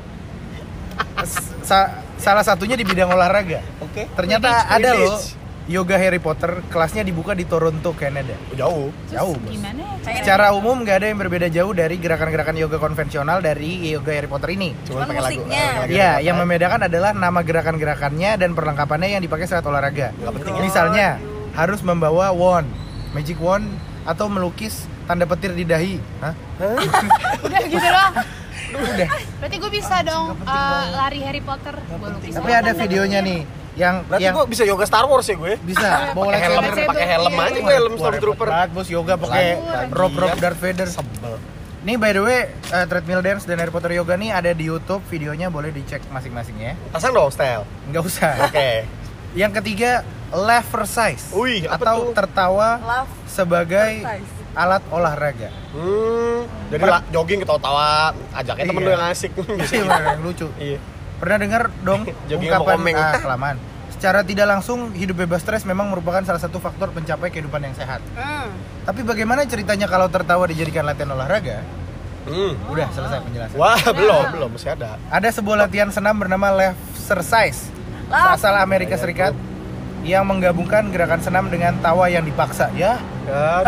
sa- salah satunya di bidang olahraga. Oke. Ternyata Quidditch, ada loh Quidditch. yoga Harry Potter, kelasnya dibuka di Toronto, Kanada. Jauh. Terus Jauh, Bos. gimana ya caranya? Secara umum nggak ada yang berbeda jauh dari gerakan-gerakan yoga konvensional dari yoga Harry Potter ini. Cuma Cuman pakai lagu. musiknya. pakai lagu. Iya, yang membedakan adalah nama gerakan-gerakannya dan perlengkapannya yang dipakai saat olahraga. Nggak penting ya. Misalnya, harus membawa wand, magic wand, atau melukis tanda petir di dahi. Hah? Udah gitu doang. Udah. Berarti gue bisa dong uh, lari Harry Potter. Gue lukis. Tapi ada videonya nih, yang Berarti yang gue bisa yoga Star Wars ya gue? bisa bawa Pakai helm, lightsaber. pakai helm Iya. aja gue helm Wah, repot Stormtrooper. banget, bos, yoga pakai Lagi- rope-rope lagi- Darth Vader. Sebel. Nih by the way, uh, treadmill dance dan Harry Potter yoga nih ada di YouTube, videonya boleh dicek masing-masing ya. Pasang dong style. Nggak usah. Oke. Yang ketiga, laughter size. Wih, apa atau tuh? tertawa Love sebagai size. alat olahraga. Hmm. Jadi lah, jogging ketawa-tawa, ajaknya temen Iya. lu yang asik. Bisa Itu gitu. yang lucu. Iya. Pernah dengar dong Jogging sama ungkapan komeng. ah, kelamaan. Secara tidak langsung, hidup bebas stres memang merupakan salah satu faktor pencapai kehidupan yang sehat. Hmm. Tapi bagaimana ceritanya kalau tertawa dijadikan latihan olahraga? Hmm. Udah selesai penjelasan. Wah, belum, belum, masih ada. Ada sebuah latihan senam bernama Leftercise, asal Amerika Serikat, yang menggabungkan gerakan senam dengan tawa yang dipaksa. Ya. Ya,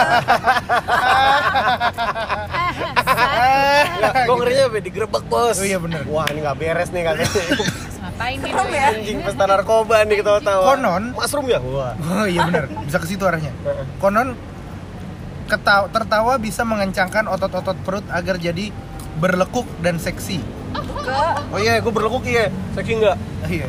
gue ngerinya sampai digerebek, Bos. Oh iya bener. Wah, ini nggak beres nih katanya. Ngapain nih? Serem ya? Anjing pesta narkoba nih ketawa-tawa. Konon. Mushroom ya? Wah. Oh iya bener, bisa ke situ arahnya. Konon ketawa, tertawa bisa mengencangkan otot-otot perut agar jadi berlekuk dan seksi. Oh iya, gue berlekuk iya. Seksi nggak? Iya.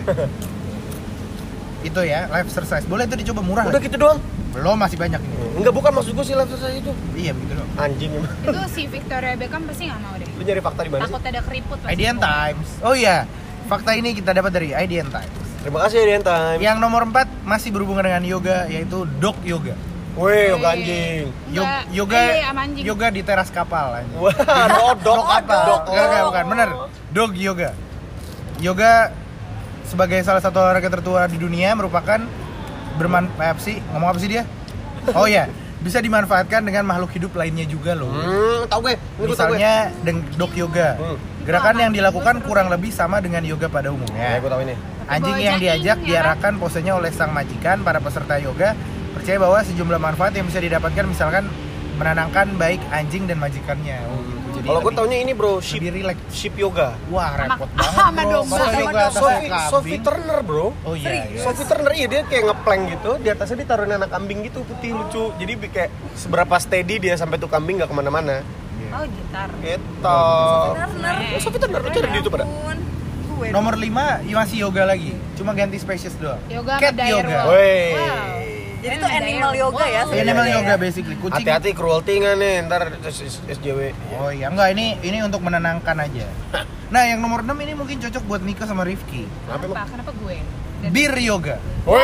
Itu ya, live exercise. Boleh itu dicoba murah. Udah lagi. gitu doang? Belum, masih banyak ini. Enggak, bukan maksud gue sih live exercise itu. Iya begitu loh. Anjing emang. Itu si Victoria Beckham pasti nggak mau deh. Lu nyari fakta di mana sih? Takut ada keriput. I D N Times. Oh iya, fakta ini kita dapat dari I D N Times. Terima kasih I D N Time. Yang nomor empat masih berhubungan dengan yoga, yaitu dog yoga. Weh, yoga anjing. Yo- Enggak. yoga Eh, sama anjing. yoga di teras kapal anjing. Wah, dok, Dog kapal. dok. Enggak, enggak, bukan, bener. Dog yoga. Yoga sebagai salah satu olahraga tertua di dunia merupakan bermanfaat sih. Ngomong apa sih dia? Oh ya, bisa dimanfaatkan dengan makhluk hidup lainnya juga loh. Hmm, tau gue. Ini gua tau gue. Misalnya deng- dog yoga. Hmm. Gerakan yang dilakukan kurang lebih sama dengan yoga pada Ya, umumnya. gue tau ini. Anjing yang diajak diarahkan posenya oleh sang majikan. Para peserta yoga percaya bahwa sejumlah manfaat yang bisa didapatkan, misalkan menenangkan baik anjing dan majikannya. Oh, gitu. Jadi Kalau gue lebih- taunya ini bro, sheep, lebih relax. sheep yoga. Wah, repot Sama- banget sama bro. domba, Masa sama yoga atas Sophie, kambing? Sophie Turner bro. Oh iya, iya. Sophie Turner iya, dia kayak ngeplank gitu. Di atasnya ditaruhin anak kambing gitu, putih lucu. Jadi bi- kayak seberapa steady dia sampai tuh kambing nggak kemana-mana. Oh gitar. Gitu. Turner. Oh, Sophie Turner lu cari di YouTube pada. Ampun. Gue Nomor lima masih yoga lagi, cuma ganti spesies doang. Yoga Cat sama dire yoga. walk. Wey. Wow. Jadi itu animal yoga ya Ini sebenarnya animal ya? yoga basically, kucing. Hati-hati cruelty nggak nih, ntar S J W. Oh iya, enggak, ini ini untuk menenangkan aja. Nah, yang nomor enam ini mungkin cocok buat Mika sama Rifki. Kenapa emang? Kenapa? Kenapa gue? Dan- Bir yoga.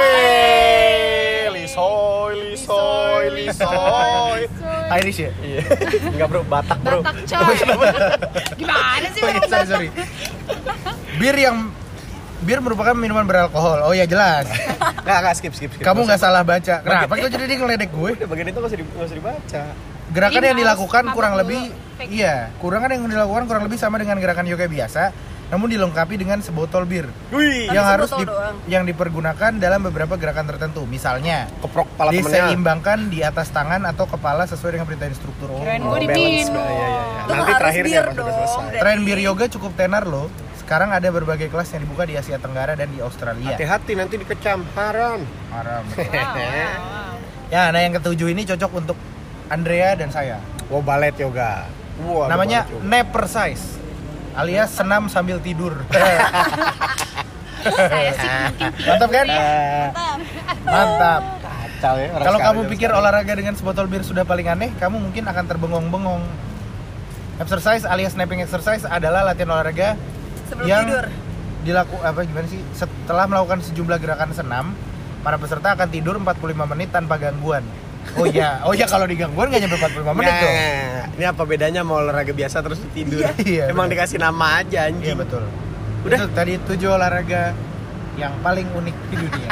Wey, lisoy, lisoy, lisoy. Irish ya? Iya. Enggak bro, Batak bro. Batak coy. Gimana sih Oh iya, orang sorry, sorry. Bir yang bir merupakan minuman beralkohol. Oh iya jelas. Nggak, nggak, skip, skip, skip. Kamu nggak salah baca. Kenapa kau jadi dia ngeledek gue? Udah, bagian itu nggak usah, di, nggak usah dibaca. Gerakan Ini yang harus dilakukan mabuk kurang dulu. lebih Fake. iya, gerakan yang dilakukan kurang lebih sama dengan gerakan yoga biasa, namun dilengkapi dengan sebotol bir Wih, Tapi yang harus sebotol di- doang. yang dipergunakan dalam beberapa gerakan tertentu. Misalnya, keprok kepala temennya. diseimbangkan di atas tangan atau kepala sesuai dengan perintah instruktur. Oh. Kirain gue balance. diminum. Iya, iya, iya. Lu Nanti harus terakhirnya bir pas udah dong, selesai. berarti. Tren bir yoga cukup tenar loh. Sekarang ada berbagai kelas yang dibuka di Asia Tenggara dan di Australia. Hati-hati nanti dikecam, haram. Haram. Wow, wow, wow. Ya, nah yang ketujuh ini cocok untuk Andrea dan saya. Wow, balet yoga. Wah, Namanya balet yoga. Napper Size, alias senam sambil tidur. Saya sih mungkin Mantap kan? Eh, Mantap. Kacau ya. orang Kalau sekarang kamu zaman pikir sekarang. olahraga dengan sebotol bir sudah paling aneh, kamu mungkin akan terbengong-bengong. Exercise alias napping exercise adalah latihan olahraga Sebelum yang tidur. dilaku apa gimana sih? Setelah melakukan sejumlah gerakan senam, para peserta akan tidur empat puluh lima menit tanpa gangguan. Oh iya, oh iya kalau digangguan nggak nyampe empat puluh lima menit Nah, dong. ini apa bedanya mau olahraga biasa terus tidur? Iya, Emang bener. dikasih nama aja Iya anjing. betul. Udah. Itu tadi tujuh olahraga yang paling unik di dunia.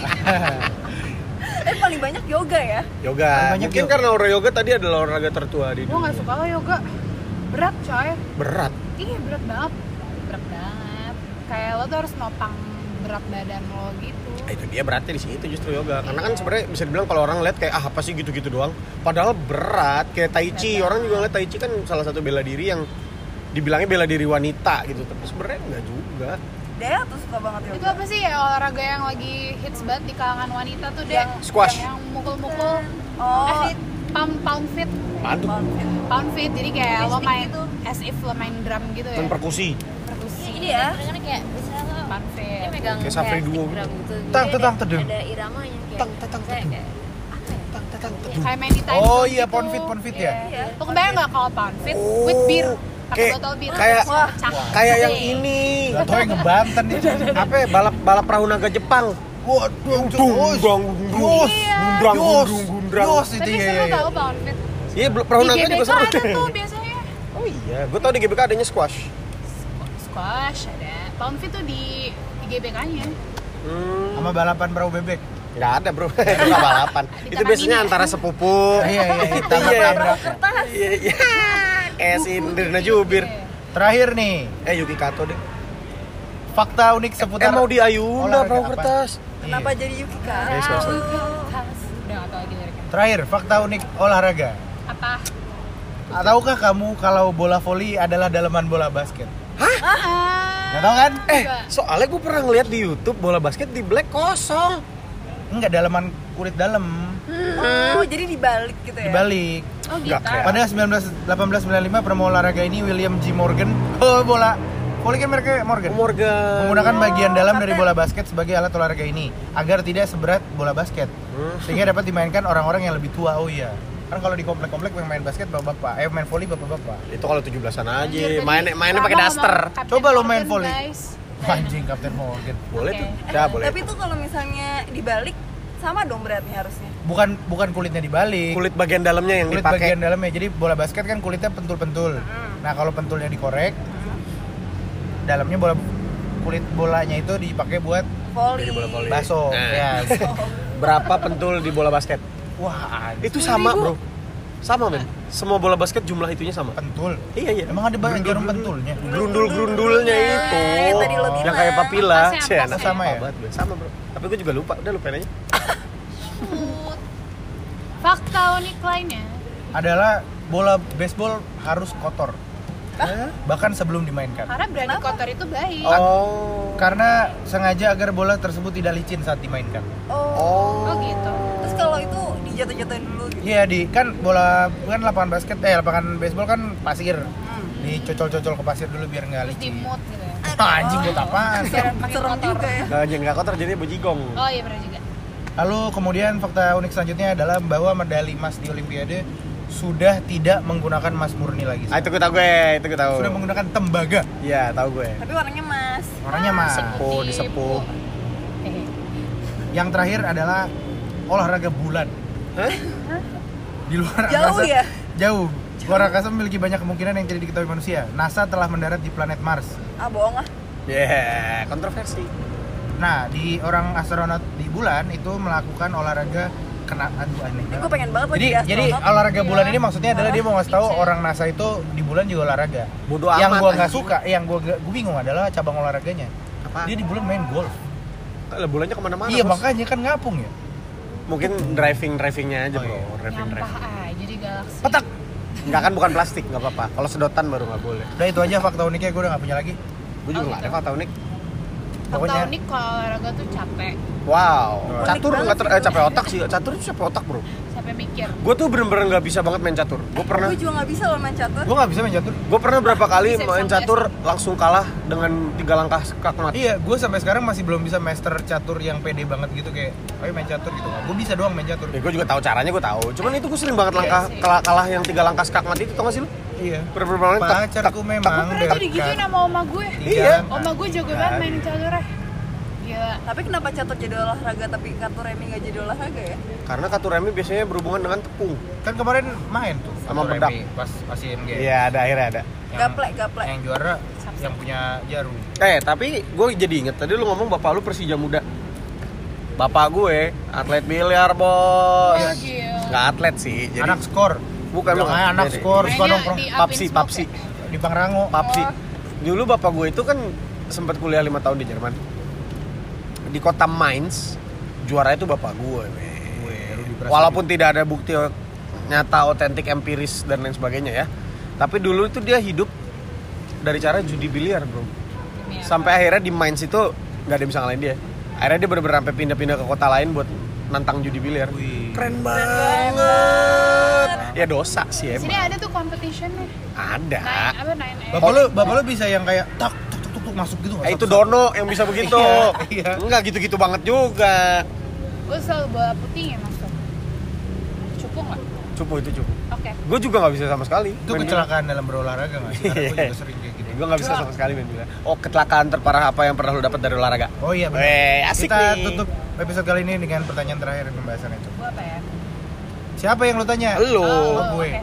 Eh paling banyak yoga ya? Yoga. Paling banyak Mungkin yoga. karena olahraga yoga tadi adalah olahraga tertua di gue dunia. nggak suka lo yoga. Berat coy. Berat. Iya berat banget. Berat banget. Kayak lo tuh harus nopang berat badan lo gitu. Eh, itu dia beratnya di situ justru yoga. Karena kan sebenarnya bisa dibilang kalau orang lihat kayak ah apa sih gitu-gitu doang. Padahal berat kayak tai chi. Orang juga ngeliat tai chi kan salah satu bela diri yang dibilangnya bela diri wanita gitu. Tapi sebenarnya enggak juga. Dea tuh suka banget yoga. Itu apa sih ya olahraga yang lagi hits banget di kalangan wanita tuh deh? Yang squash. Yang mukul-mukul. Oh, Eh, pound pound fit. Apaan tuh? Pound fit. Jadi kayak lo Stick main gitu. as if lo main drum gitu ya. Kan perkusi. Perkusi. ini ya. Kadang-kadang kayak misalnya lo Pound fit. dia megang Kayak Safri stick Duo drum gitu. Tang, Jadi tetang, ada- tedung. Ada iramanya kayak. Tang, tetang, kayak- tedung. kayak- apa ya? Kayak main di time Oh zone iya, gitu. pound fit, pound fit ya. Iya. Lo kebayang nggak kalau pound fit Oh, with beer? Pakai kayak- botol bir. kayak- Wah, Kayak yang Gede. ini. Gak tau yang ngebanten nih. Apa ya, balap balap perahu naga Jepang. Waduh, Dung, Yos, Iya. gundrang, Yos, gundrang, gundrang. Yos itu Tapi ya. seru tau pound fit. Iya, perahu Di naga G B juga K seru. ada tuh biasanya. Oh iya, gue tau di G B K adanya squash. Squash ada. Pound fit tuh di, di G B K-nya. Hmm. sama balapan perahu bebek. Nggak ada bro, itu nggak balapan. Itu biasanya antara sepupu. Iya iya iya. Iya. Tabrak. Iya iya. Kayak si Nirina Jubir. Terakhir nih, Eh Yuki Kato deh. fakta unik seputar Eh mau di Ayunda olahraga perahu apa? kertas. Kenapa Iya. jadi Yuki Kak? Eh, sorry, sorry. Udah nggak tahu lagi liriknya. Terakhir, fakta unik olahraga. Apa? Tahukah kamu kalau bola voli adalah daleman bola basket? Ah. Nggak tahu kan? Eh, soalnya gue pernah ngeliat di YouTube bola basket di black kosong. Enggak, daleman kulit dalam. Oh, jadi dibalik gitu ya? Dibalik. Oh gitu. Nggak keren. Pada sembilan belas delapan belas sembilan puluh lima pramuka olahraga ini William G. Morgan, oh bola voli kan mereka Morgan. Morgan. Menggunakan bagian dalam dari Tapi- bola basket sebagai alat olahraga ini agar tidak seberat bola basket. Hmm. Sehingga dapat dimainkan orang-orang yang lebih tua. Oh iya. Kan kalau di komplek-komplek yang main basket bapak-bapak, eh main voli bapak-bapak. Itu kalau tujuh belasan aja. Anjir, Main tadi mainnya pakai Rama daster. ngomong Captain Coba lo main Morgan, volley. guys. Anjing Kapten Morgan. Boleh Oke. tuh. Eh, Ya, boleh. Tapi tuh kalau misalnya dibalik sama dong berarti harusnya. Bukan bukan kulitnya dibalik. Kulit bagian dalamnya yang Kulit dipakai. bagian dalamnya. Jadi bola basket kan kulitnya pentul-pentul. Nah, kalau pentulnya dikorek, dalamnya bola kulit bolanya itu dipakai buat Volley. Jadi bola voli. baso. Nah. Ya. Berapa pentul di bola basket? Wah, anjing. Itu sama, Bro. Sama, men. Semua bola basket jumlah itunya sama. pentul. Iya, iya. Emang ada banyak jarum pentulnya? Grundul-grundulnya itu. yang tadi lo bilang. Yang kayak papila. Ampasnya, Cih, anak ampasnya. Sama ya? banget, Bro. Sama, Bro. Tapi gue juga lupa. Udah lupain aja. Fakta unik lainnya. Adalah bola baseball harus kotor. Bahkan sebelum dimainkan. Karena berani kotor itu baik. Oh. Karena sengaja agar bola tersebut tidak licin saat dimainkan. Oh. Oh. Oh gitu. Terus kalau itu dijatuh-jatuhin dulu gitu. Iya, di kan bola kan lapangan basket eh lapangan baseball kan pasir. Hmm. Dicocol-cocol ke pasir dulu biar nggak Terus di licin. mood gitu ya. Ah, anjing buat apaan? Biar makin Serem kotor. juga ya. Nah, yang nggak kotor jadinya bejigong. Oh iya benar juga. Lalu kemudian fakta unik selanjutnya adalah bahwa medali emas di Olimpiade sudah tidak menggunakan emas murni lagi. Ah, itu gue tahu gue, itu gue tahu. Sudah menggunakan tembaga. Iya, tahu gue. Tapi warnanya emas. Warnanya emas. Sepuh, disepuh. Hehe. Yang terakhir adalah olahraga bulan. Hah? Di luar Jauh angkasa. ya? Jauh. Luar angkasa memiliki banyak kemungkinan yang tidak diketahui manusia. NASA telah mendarat di planet Mars. Ah, bohong ah. Yeah, kontroversi. Nah, di orang astronot di bulan itu melakukan olahraga kena aduh aneh. Ini gue pengen banget Jadi jadi jadi astronot. olahraga bulan Iya. ini maksudnya adalah dia mau ngasih tahu Bisa. orang NASA itu di bulan juga olahraga. Bodoh Yang amat, gua nggak anjing. suka, yang gua gua bingung adalah cabang olahraganya. Apa? Dia di bulan main golf. Lah, bulannya kemana-mana. Iya, Bos. makanya kan ngapung ya. Mungkin driving drivingnya aja, Oh, bro. iya. Driving Nyampah driving. aja di galaksi. Petak. Enggak kan bukan plastik, nggak apa-apa. Kalau sedotan baru nggak boleh. Udah itu aja fakta uniknya, gue udah gak punya lagi. Gue juga Oh, nggak gitu. ada fakta unik. Fakta Pokoknya unik kalau olahraga tuh capek. Wow. Unik Catur banget nggak ter sih eh, capek gue. otak sih. Catur itu capek otak, bro. Sampai mikir. Gue tuh bener-bener nggak bisa banget main catur. Gue pernah, Gue juga nggak bisa loh main catur. gue gak bisa main catur. gue pernah berapa kali Bisa main sampai catur langsung kalah dengan tiga langkah kakmat. Iya, gue sampai sekarang masih belum bisa master catur yang pede banget gitu kayak, ayo main catur gitu. Gue bisa doang main catur. Ya gue juga tahu caranya, gue tahu. Cuman itu gue sering banget langkah sih. kalah, kalah yang tiga langkah skakmat itu, tau gak sih lu? Iya. Bener-bener tak- Pacarku memang Pernah tuh digituin sama oma gue. Iya. Oma gue jago banget main catur ya. Gila. Tapi kenapa catur jadi olahraga tapi catur remi nggak jadi olahraga ya? Karena katuremi biasanya berhubungan dengan tepung. Kan kemarin main tuh Sama catur bedak. remi pas Asian Games. Iya, ada akhirnya ada. Yang- Gaplek, gaplek. Yang juara yang punya jarum. Eh, tapi gue jadi inget tadi lu ngomong bapak lu Persija Muda. Bapak gue atlet biliar, Bos. Oh, gila. Nggak atlet sih, jadi Anak skor. bukan Jangan bukan. anak Jadi- skor, suka Mainnya nongkrong di Papsi, Apin Papsi. Smoke di Pangrango. Papsi. Oh. Dulu bapak gue itu kan sempat kuliah lima tahun di Jerman. Di kota Mainz, juara itu bapak gue. men. Rudi Prasetyo. Walaupun tidak ada bukti nyata, otentik, empiris dan lain sebagainya ya. Tapi dulu itu dia hidup dari cara judi biliar, bro. Demi apa? Sampai akhirnya di Mainz itu nggak ada yang bisa ngalahin dia. Akhirnya dia bener-bener sampai pindah-pindah ke kota lain buat nantang judi biliar. Wih. Keren banget. Ya dosa sih Sini emang. ada tuh competitionnya. Ada. Nine, apa nine A? Bapak lu, bapak lu bisa yang kayak tak tuk tuk tuk, tuk masuk gitu nggak? Eh, itu Satu-satu. Dono yang bisa begitu. Iya, iya. Enggak gitu-gitu banget juga. Gue selalu bola putih ya masuk. Cukup nggak? Cupu itu cupu. Oke. Gue juga nggak bisa sama sekali. Itu main kecelakaan dalam berolahraga nggak sih? Karena gue juga sering kayak gitu. Gue nggak bisa sama sekali main bola. Oh, kecelakaan terparah apa yang pernah lu dapat dari olahraga? Oh iya benar. Weh, asik Kita nih. tutup episode kali ini dengan pertanyaan terakhir pembahasan itu. Gue apa ya? Siapa yang lu tanya? Lu. Oh, Oh, gue. oke.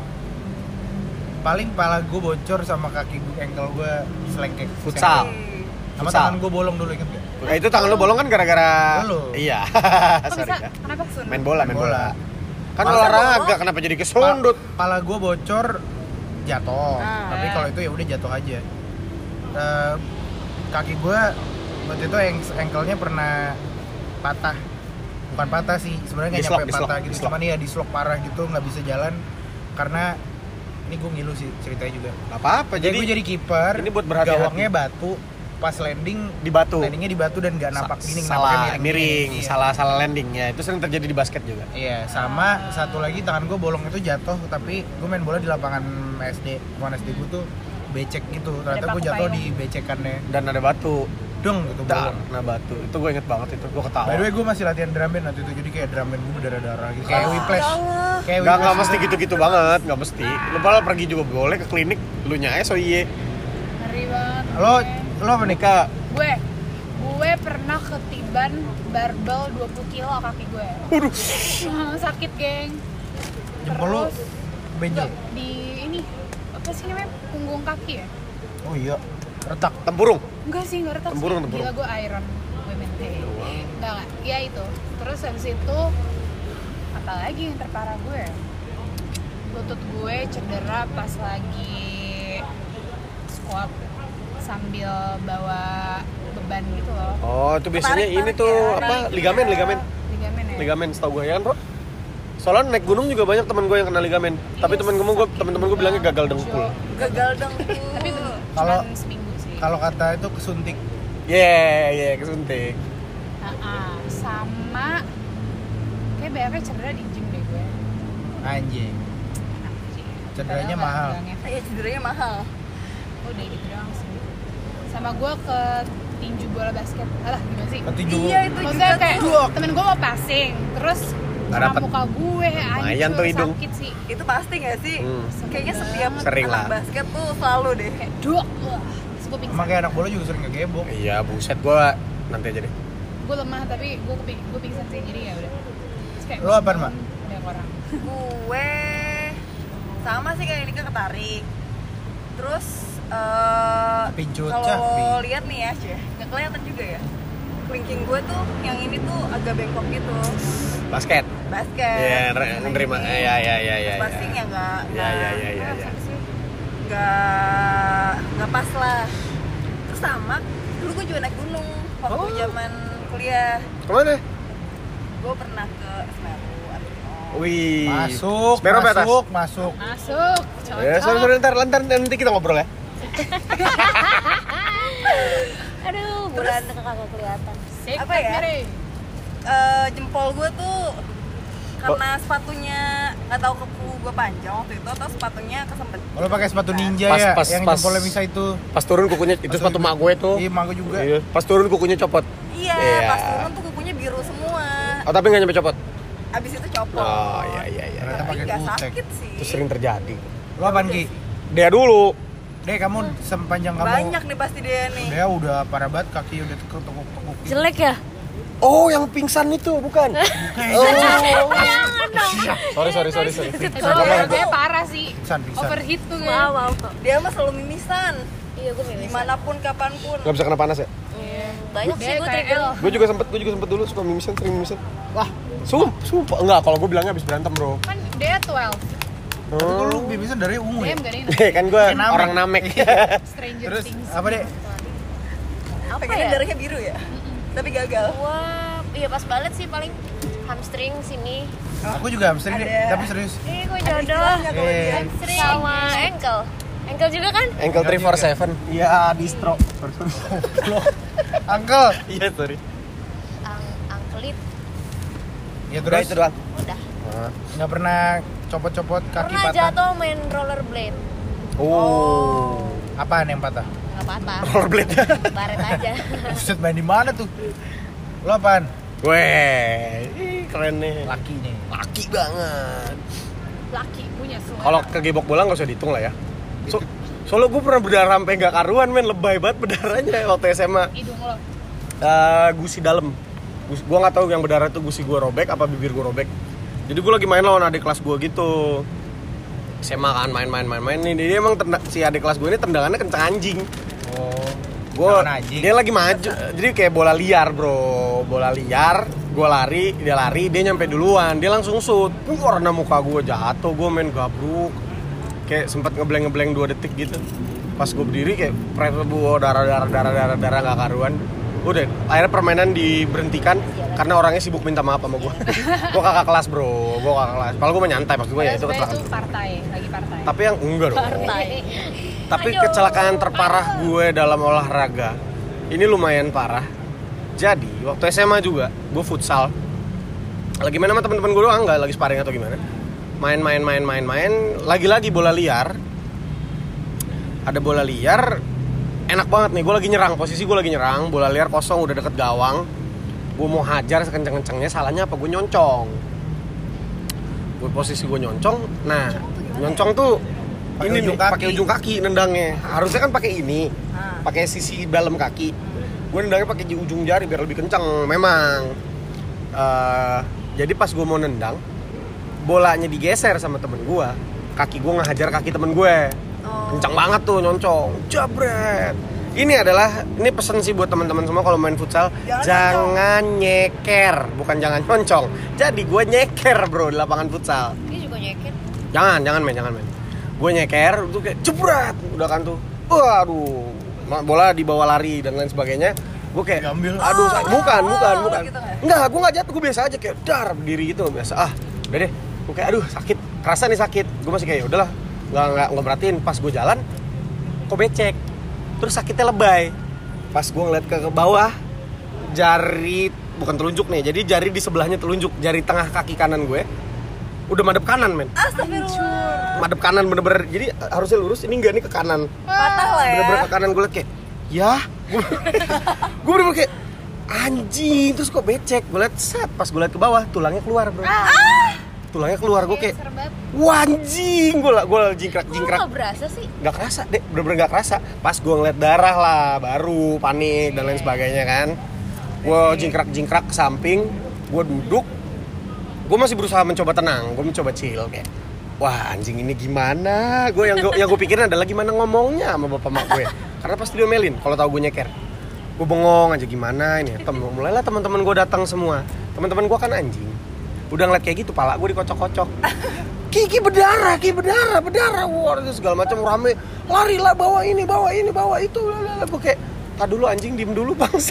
Paling pala gue bocor sama kaki gue, ankle gue selengkek. Futsal. Sama Futsal. tangan gue bolong dulu, inget gak? Nah, itu tangan lu bolong kan gara-gara Lu. Iya. Kok Sorry. bisa? Kak. Kenapa? Main bola, main Main bola. bola. Kan Masa olahraga kenapa jadi kesundut? Pala gue bocor jatuh. Ah. Tapi kalau itu ya udah jatuh aja. Eh, kaki gue waktu itu eng- engkelnya pernah patah. Bukan patah sih, sebenarnya nggak Dislok, nyampe dislok, patah gitu. dislok. Cuman ya dislok parah gitu, nggak bisa jalan karena ini gue ngilu sih ceritanya juga. Gak apa-apa. Jadi Jadi gue jadi kiper. ini buat berhati-hati. Gawangnya batu. Pas landing di batu. landingnya di batu dan nggak napak gini, salah napaknya miring, Iya. salah salah landing ya. Itu sering terjadi di basket juga. Iya, sama satu lagi tangan gue bolong itu jatuh, tapi gue main bola di lapangan S D, lapangan S D gue tuh becek gitu. Ternyata gue paku jatuh payung. di becekannya, Dan ada batu. dong gitu Dar, bolong. nah batu. Itu gue inget banget itu. Gue ketawa. By the way, gue masih latihan drum band waktu itu, jadi kayak drum band gue berdarah-darah gitu. Kayak Oh, whiplash. ya Allah. Kayak Gak, gak whiplash mesti gitu. gitu-gitu banget, gak mesti. Lu malah pergi juga boleh ke klinik, lu nya so iye. Ngeri banget. Lo, gue. lo apa nih kak? gue gue pernah ketiban barbel dua puluh kilo kaki gue. Waduh. Sakit, geng. Jempol lo Terus benjol? di ini apa sih namanya, punggung kaki ya? Oh iya, retak. Tempurung. Enggak sih, enggak retak Tempurung, sih. tempurung. Gila, gue iron women day. Enggak, enggak. Ya itu. Terus habis itu apa lagi yang terparah gue? Lutut gue cedera pas lagi squat sambil bawa beban gitu loh. Oh, itu biasanya Tarik-tarik ini tuh ya. apa? Tarik, Ligamen, iya. ligamen. Ligamen ya. Ligamen setahu gue ya kan, Bro? Soalnya naik gunung juga banyak teman gue yang kena ligamen. Tapi Iya, temen gue, gue sakit temen-temen gue bilangnya gagal banget, dengkul. Jo. Gagal dengkul. Tapi bener, Kalau- cuman seminggu sih. Kalau kata itu kesuntik. Yeah, yeah, kesuntik. Nah, sama kayak banyaknya cedera di gym deh gue. Anjing. Anjing. Cederanya Padahal nggak mahal. bilangnya. Iya, cederanya mahal. Udah gitu doang sih. Sama gue ke tinju bola basket. Alah, gimana sih? Ketinju. Iya, itu Maksudnya juga kayak tuh. temen gue mau passing, terus Nggak kena dapet. muka gue, Lumayan hancur, tuh hidung. sakit sih. Itu pasti gak sih? Hmm. Kayaknya setiap Sering anak lah. basket tuh selalu deh. Kayak duk, wah. Terus gue pingsan. Emang kayak anak bola juga sering ngegebok. Iya, buset gue nanti aja deh. Gue lemah tapi gue keping, gue pingsan sih, jadi ya udah. Terus kayak Lo apaan, Mak? Ada orang. Gue sama sih kayak ini ketarik. Terus eh Pincut, kalau Cah, Pi. lihat nih ya, Ceh, nggak kelihatan juga ya. Kelingking gue tuh yang ini tuh agak bengkok gitu. Basket. Basket. Iya, yeah, nerima. Ini. Iya, iya, iya, iya. Passing ya nggak Iya, iya, iya, iya, iya. nggak nggak pas lah. Terus sama dulu gue juga naik gunung waktu Oh. zaman kuliah. Kemana? Gue pernah ke Semeru, Arjuna. Wih. Masuk, Semeru apa atas? masuk, masuk. Masuk, cocok. Ya, sorry, sorry, ntar, ntar, nanti kita ngobrol ya. Aduh, bulan kagak kelihatan. Sik, Apa ya? Mary. Eh, jempol gue tuh karena sepatunya nggak tahu kepu gue panjang waktu itu atau sepatunya kesempet. Lo pakai sepatu ninja Pas, ya, pas, yang pas. jempolnya bisa itu. Pas turun kukunya, itu Pas sepatu turun. mak gue tuh. Iya, mak gue juga. Iya. Pas turun kukunya copot. Iya, Iya. pas turun tuh kukunya biru semua. Oh, tapi nggak nyampe copot. Abis itu copot. Oh, iya, iya, iya. Ternyata Tapi pakai nggak kutek. sakit sih. Itu sering terjadi. Lo apaan Ki? Dia dulu. Deh, kamu sepanjang kamu Banyak nih pasti dia nih. Dia udah parah banget, kaki udah tekuk-tekuk. Jelek ya? Oh, yang pingsan itu bukan? Oh. Jangan dong. Sorry, sorry, sorry, sorry. Itu Apa-apa. gue parah sih. Pingsan, pingsan. Overheat tuh gue. Maaf, maaf. Dia mah selalu mimisan. Iya, gue milih. Dimanapun, kapanpun. Gak bisa kena panas ya? Banyak sih Dia gue kayak trigger. L. Gue juga sempet, gue juga sempet dulu suka mimisan, sering mimisan. Wah, sumpah, sumpah. Enggak, kalau gue bilangnya habis berantem, bro. Kan dia twelve. Tapi kok lu bibisan dari ungu Dia ya? enggak ada ini. kan gue Namek. orang namek. Stranger Terus Things. apa deh? Apa Pengennya ya? darahnya biru ya? Tapi gagal. Wah, iya pas banget sih paling hamstring sini. Aku juga hamstring deh, Ada. tapi serius. Ih, gue jodoh. Istilahnya kalau Eh. dia. Hamstring sama ankle. Ankle juga kan? Ankle three four seven. Iya, distro. Sorry, sorry. Uncle. Iya, sorry. Ang angkelit. Ya Udah terus itu doang. Udah. nggak pernah copot-copot kaki Pernah patah. jatuh main rollerblade. Oh. Apaan yang patah? Nggak apa-apa. Rollerblade. Baret aja. Buset, main di mana tuh? Lo apaan? Weh, ih, keren nih. Laki nih. Laki banget. Laki punya selera. Kalau kegebok bola nggak usah dihitung lah ya. So, soalnya gue pernah berdarah sampai nggak karuan, men, lebay banget berdarahnya waktu S M A. hidung lo. Uh, gusi dalam. Gus, gue nggak tahu yang berdarah itu gusi gue robek apa bibir gue robek. Jadi gue lagi main lawan adik kelas gue gitu. S M A kan main-main main-main nih. Dia emang tenda- si adik kelas gue ini tendangannya kenceng anjing. Oh. Gua Lawan anjing. dia lagi maju. Jadi kayak bola liar, Bro. Bola liar, gua lari, dia lari, dia nyampe duluan. Dia langsung shoot. Karena muka gua jatuh, gua main gabruk. Kayak sempat ngebleng-ngebleng dua detik gitu. Pas gua berdiri kayak pressure gua darah-darah darah-darah darah enggak karuan. Udah, akhirnya permainan diberhentikan karena orangnya sibuk minta maaf sama gua. Gua kakak kelas, Bro. Gua kakak kelas. Kalau gua mah nyantai maksud gua ya itu Sebenarnya kecelakaan. itu partai, lagi partai. Tapi yang enggak dong. Partai. Tapi Aduh, kecelakaan terparah gue dalam olahraga ini lumayan parah. Jadi waktu S M A juga gue futsal. Lagi main sama teman-teman gue doang, nggak lagi sparring atau gimana. Main-main main-main main. Lagi-lagi bola liar. Ada bola liar. Enak banget nih. Gue lagi nyerang. Posisi gue lagi nyerang. Bola liar kosong udah deket gawang. Gue mau hajar sekenceng-kencengnya. Salahnya apa? Gue nyoncong. Gue posisi gue nyoncong. Nah, nyoncong tuh Pakai ini ujung nih, kaki. pakai ujung kaki nendangnya. Harusnya kan pakai ini, Ah. pakai sisi dalam kaki. Gue nendangnya pakai ujung jari biar lebih kencang. Memang. Uh, jadi pas gue mau nendang, bolanya digeser sama temen gue. Kaki gue ngehajar kaki temen gue. Oh. Kencang banget tuh nyoncong. Jabret. Ini adalah ini pesan sih buat teman-teman semua kalau main futsal, Jangan jangan nyeker, bukan jangan nyoncong. Jadi gue nyeker, Bro, di lapangan futsal. Ini juga nyeket. Jangan, jangan main, jangan main. Gue nyeker, tuh kayak jebret, udah kan tuh. Waduh, bola dibawa lari dan lain sebagainya. Gue kayak, Diambil. aduh, say- bukan, bukan, Oh, bukan. gitu nggak? Enggak, gue nggak jatuh, gue biasa aja kayak dar berdiri gitu biasa. Ah, udah deh. Gue kayak, aduh, sakit, kerasa nih sakit. Gue masih kayak, udahlah, nggak nggak nggak merhatiin. Pas gue jalan, kok becek. Terus sakitnya lebay. Pas gue ngeliat ke ke bawah, jari bukan telunjuk nih, jadi jari di sebelahnya telunjuk, jari tengah kaki kanan gue udah madep kanan, men. Astagfirullah. Madep kanan bener-bener, jadi harusnya lurus, ini enggak nih ke kanan. Patah lah ya. Bener-bener ke kanan gue liat kayak, ya, gue, gue bener-bener kayak anjing, terus kok becek. Gue liat set, pas gue liat ke bawah, tulangnya keluar, Bro. Tulangnya keluar, gue kayak, Serbat. wah anjing, gue gue jingkrak Kok jingkrak. nggak berasa sih? Gak kerasa deh, bener-bener gak kerasa. Pas gue ngeliat darah lah, baru panik dan lain sebagainya kan. Gue jingkrak-jingkrak ke samping, gue duduk. Gue masih berusaha mencoba tenang, gue mencoba chill kayak, wah anjing ini gimana? Gue yang gue yang gue pikirin adalah gimana ngomongnya sama bapak mak gue. Karena pasti dia melin kalau tahu gue nyeker. Gue bengong aja gimana ini. Tem mulailah teman-teman gue datang semua. Teman-teman gue kan anjing. Udah ngeliat kayak gitu, pala gue dikocok-kocok. Kiki berdarah, Kiki berdarah, berdarah, wah itu segala macam rame. Lari lah, bawa ini, bawa ini, bawa itu, lalala. Gue kayak, tak dulu anjing, diem dulu bangsa.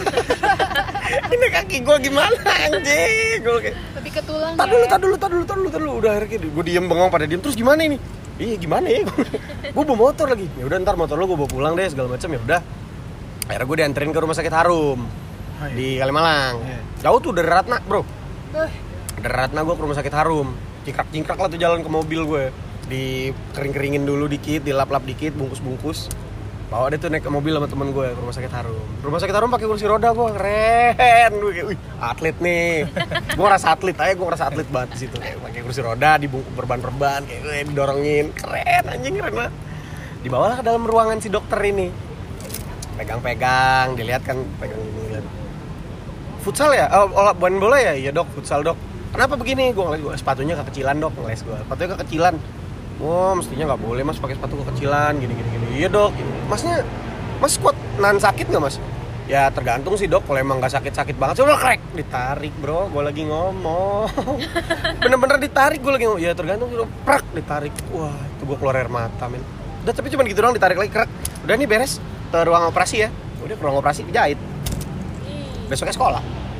Ini kaki gue gimana anjing? Gue kayak, Lebih ke tulang tak ya. dulu, tak dulu, tak dulu, tak dulu, tak dulu. Udah akhirnya gue diem bengong pada diem. Terus gimana ini? Iya gimana ya? Gue bawa motor lagi. Ya udah ntar motor lo gue bawa pulang deh segala macam ya udah. Akhirnya gue dianterin ke rumah sakit Harum Oh, iya. di Kalimalang. Iya. Jauh tuh dari Ratna, Bro. Eh, Dari Ratna gue ke rumah sakit Harum. Cingkrak-cingkrak lah tuh jalan ke mobil gue. Di kering-keringin dulu dikit, dilap-lap dikit, bungkus-bungkus. Bawa deh tuh naik ke mobil sama temen gue ke rumah sakit Harum. Rumah sakit Harum pakai kursi roda gue, keren. Gue kayak, wih, atlet nih. Gue ngerasa atlet aja, gue ngerasa atlet banget di situ. Kayak pakai kursi roda, dibungkus berban-berban, kayak gue didorongin, keren anjing keren banget. Dibawalah ke dalam ruangan si dokter ini. Pegang-pegang, dilihat kan pegang ini. Lihat. Futsal ya? Oh, olah main bola ya? Iya dok, futsal dok. Kenapa begini? Gue ngeliat gue sepatunya kekecilan dok, ngeles gue. Sepatunya kekecilan. Oh, mestinya nggak boleh mas pakai sepatu kekecilan, gini gini gini. Iya dok. Masnya, mas kuat nahan sakit nggak mas? Ya tergantung sih dok. Kalau emang nggak sakit sakit banget, coba krek ditarik bro. Gue lagi ngomong. Bener-bener ditarik gue lagi ngomong. Ya tergantung sih dok. Prak ditarik. Wah, itu gue keluar air mata men. Udah tapi cuma gitu doang ditarik lagi krek. Udah nih beres. Ke ruang operasi ya. Udah ke ruang operasi dijahit. Besoknya sekolah.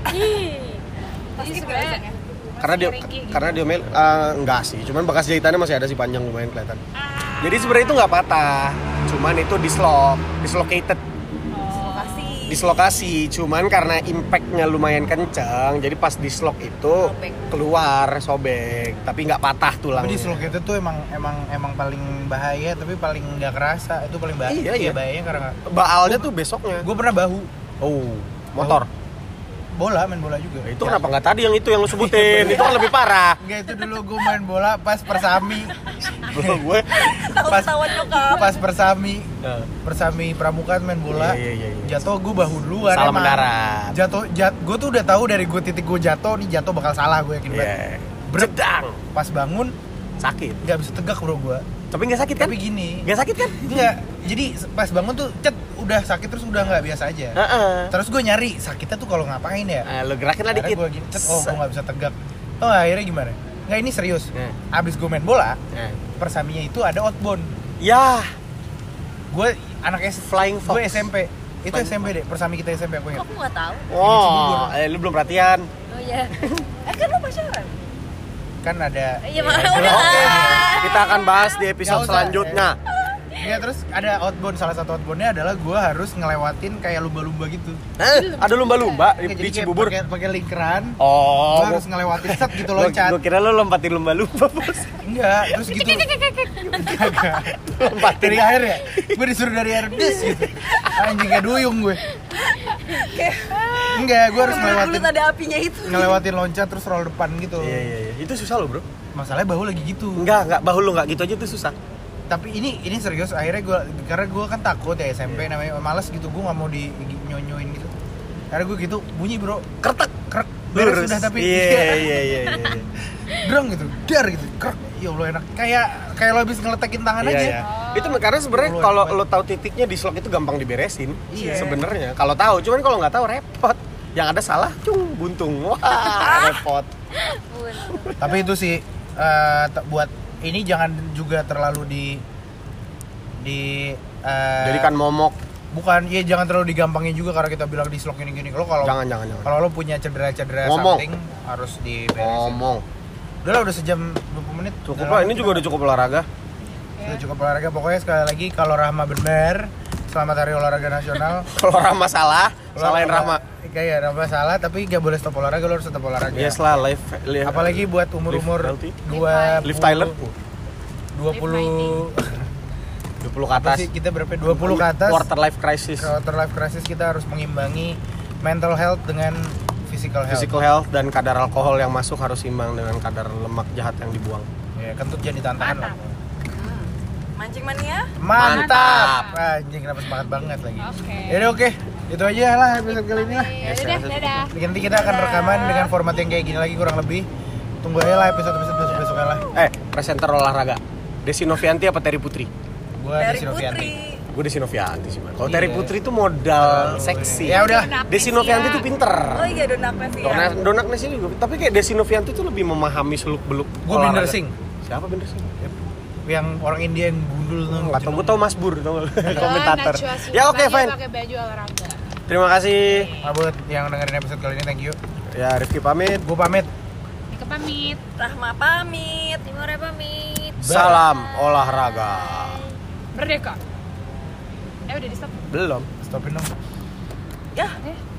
Jadi sebenarnya Karena dia ringkih gitu. karena dia mel uh, enggak sih, cuman bekas jahitannya masih ada sih panjang lumayan kelihatan. Jadi sebenarnya itu nggak patah, cuman itu dislok, dislocated, Lokasi. dislokasi. Cuman karena impactnya lumayan kencang, jadi pas dislok itu Sobek. keluar sobek, tapi nggak patah Tapi tulangnya. dislocate itu emang emang emang paling bahaya, tapi paling nggak kerasa. Itu paling bahaya. Iya, iya. Bahayanya karena nggak- Baalnya tuh besoknya. gue pernah bahu Oh, motor. bola, main bola juga. Nah, itu kenapa nggak tadi yang itu yang lu sebutin? Itu kan lebih parah. Enggak, itu dulu gue main bola pas persami. Bro, gue. pas Tahu-tahu nyokap. pas persami Nah, persami pramuka main bola. Iya, iya, iya. Jatuh gue bahu duluan. salah emang. mendarat. Jatuh jat, gue tuh udah tahu dari gue titik gue jatuh nih jatuh bakal salah gue yakin banget. Iya. Brek. Jedang. Pas bangun Sakit. nggak bisa tegak bro gue. Tapi nggak sakit kan? Tapi gini. Nggak sakit kan? Enggak. Jadi pas bangun tuh cet udah sakit terus udah nggak biasa aja. Heeh. Terus gue nyari sakitnya tuh kalau ngapain ya? Nah, lo gerakin lah Akhirnya dikit. gue gini, cet, oh gue nggak bisa tegak. Oh akhirnya gimana? Nggak, ini serius. Nah. Abis gue main bola, Nah. persaminya itu ada outbound. Ya, Gue anak S Flying Fox. Gue S M P. Itu S M P deh, persami kita S M P aku Kok ingat. aku nggak tahu? wow, eh, lu belum perhatian. Oh iya. Eh kan lo pacaran? Kan ada. Iya, ya, makanya itu. udah. Oke, kita akan bahas di episode Nggak usah, selanjutnya. Iya, terus ada outbound. Salah satu outboundnya adalah gue harus ngelewatin kayak lumba-lumba gitu. Eh, ada lumba-lumba di, Nggak, di jadi kayak Cibubur. pakai pakai lingkaran. Oh, Gue harus ngelewatin set gitu loncat. Gue kira lu lompatin lumba-lumba, Bos. Enggak, terus gitu. Enggak. Lompatin. Dari air ya? Gue disuruh dari air des gitu. Anjing kayak duyung gue. Enggak, gue harus ngelewatin Bulat ada apinya itu. ngelewatin loncat terus roll depan gitu. Iya, iya, iya. Itu susah loh, Bro. Masalahnya bahu lagi gitu. Enggak, enggak bahu lu enggak gitu aja tuh susah. Tapi ini ini serius, akhirnya gue karena gue kan takut ya S M P namanya males gitu, gue nggak mau di nyonyoin gitu. Akhirnya gue gitu bunyi bro, Kertek. krek beres Lurus. sudah tapi Iya, iya, iya, iya. drong gitu, dar gitu, krek. Ya Allah enak, kayak kayak lo habis ngeletekin tangan Iya, aja. iya. Itu karena sebenarnya Oh, kalau enak lo tahu titiknya di slot itu gampang diberesin. Iya. Sebenarnya kalau tahu, cuman kalau nggak tahu repot. Yang ada salah, cung, buntung. Wah, repot. Bun. Tapi itu sih eh, te- buat ini jangan juga terlalu di di eh, Jadikan momok. bukan, ya jangan terlalu digampangin juga karena kita bilang di slok gini-gini. Lo kalau Jangan, jangan, jangan. kalau lo punya cedera-cedera Ngomong. something harus diberesin. Ngomong. Udah lah, udah sejam dua puluh menit. Cukup Udah lah, lama ini kita- juga udah cukup olahraga. Udah cukup olahraga. Pokoknya sekali lagi kalau Rahma benar, selamat hari olahraga nasional. Kalau Rama salah, salahin Rama. Kayak Rahma salah, tapi gak boleh stop olahraga, lo harus tetap olahraga. Yes lah, live, live Apalagi buat umur-umur Live healthy. dua Liv Tyler. dua puluh dua puluh ke apa atas. sih, kita berapa? dua puluh ke atas. Quarter life crisis. Quarter life crisis, kita harus mengimbangi mental health dengan physical health. Physical health dan kadar alkohol yang masuk harus imbang dengan kadar lemak jahat yang dibuang. Ya, kentut jadi tantangan lah. Mancing mania? Mantap. Anjing, kenapa semangat banget lagi. Oke. Jadi oke, itu aja lah episode kali ini lah. Ya udah, dadah. Nanti kita akan rekaman dengan format yang kayak gini lagi kurang lebih. Tunggu aja lah episode-episode besok-besoknya lah. Eh, presenter olahraga. Desi Novianti apa Terry Putri? Gua Dari Desi Novianti. Putri. Gue Desi Novianti sih, Man. Kalau Iya. Terry Putri itu modal seksi. Ya udah. Desi Novianti tuh pinter. Oh iya donaknya sih ya. Donak donaknya sih juga. Tapi kayak Desi Novianti tuh lebih memahami seluk-beluk. Gua olahraga. Binder Singh. Siapa Binder Singh? Yang orang India yang gundul tuh. Enggak tahu, gue tau Mas Bur, tau nggak? Komentator. Najwa Shihab Ya oke, aja fine. pakai baju olahraga. Terima kasih. Nah, buat yang dengerin episode kali ini, thank you. Ya, Rifki pamit. Gue pamit. Nika pamit. Rahma pamit. Timurnya pamit. Salam olahraga. Merdeka. Eh udah di stop. Belum. Stopin dong. Ya, Eh.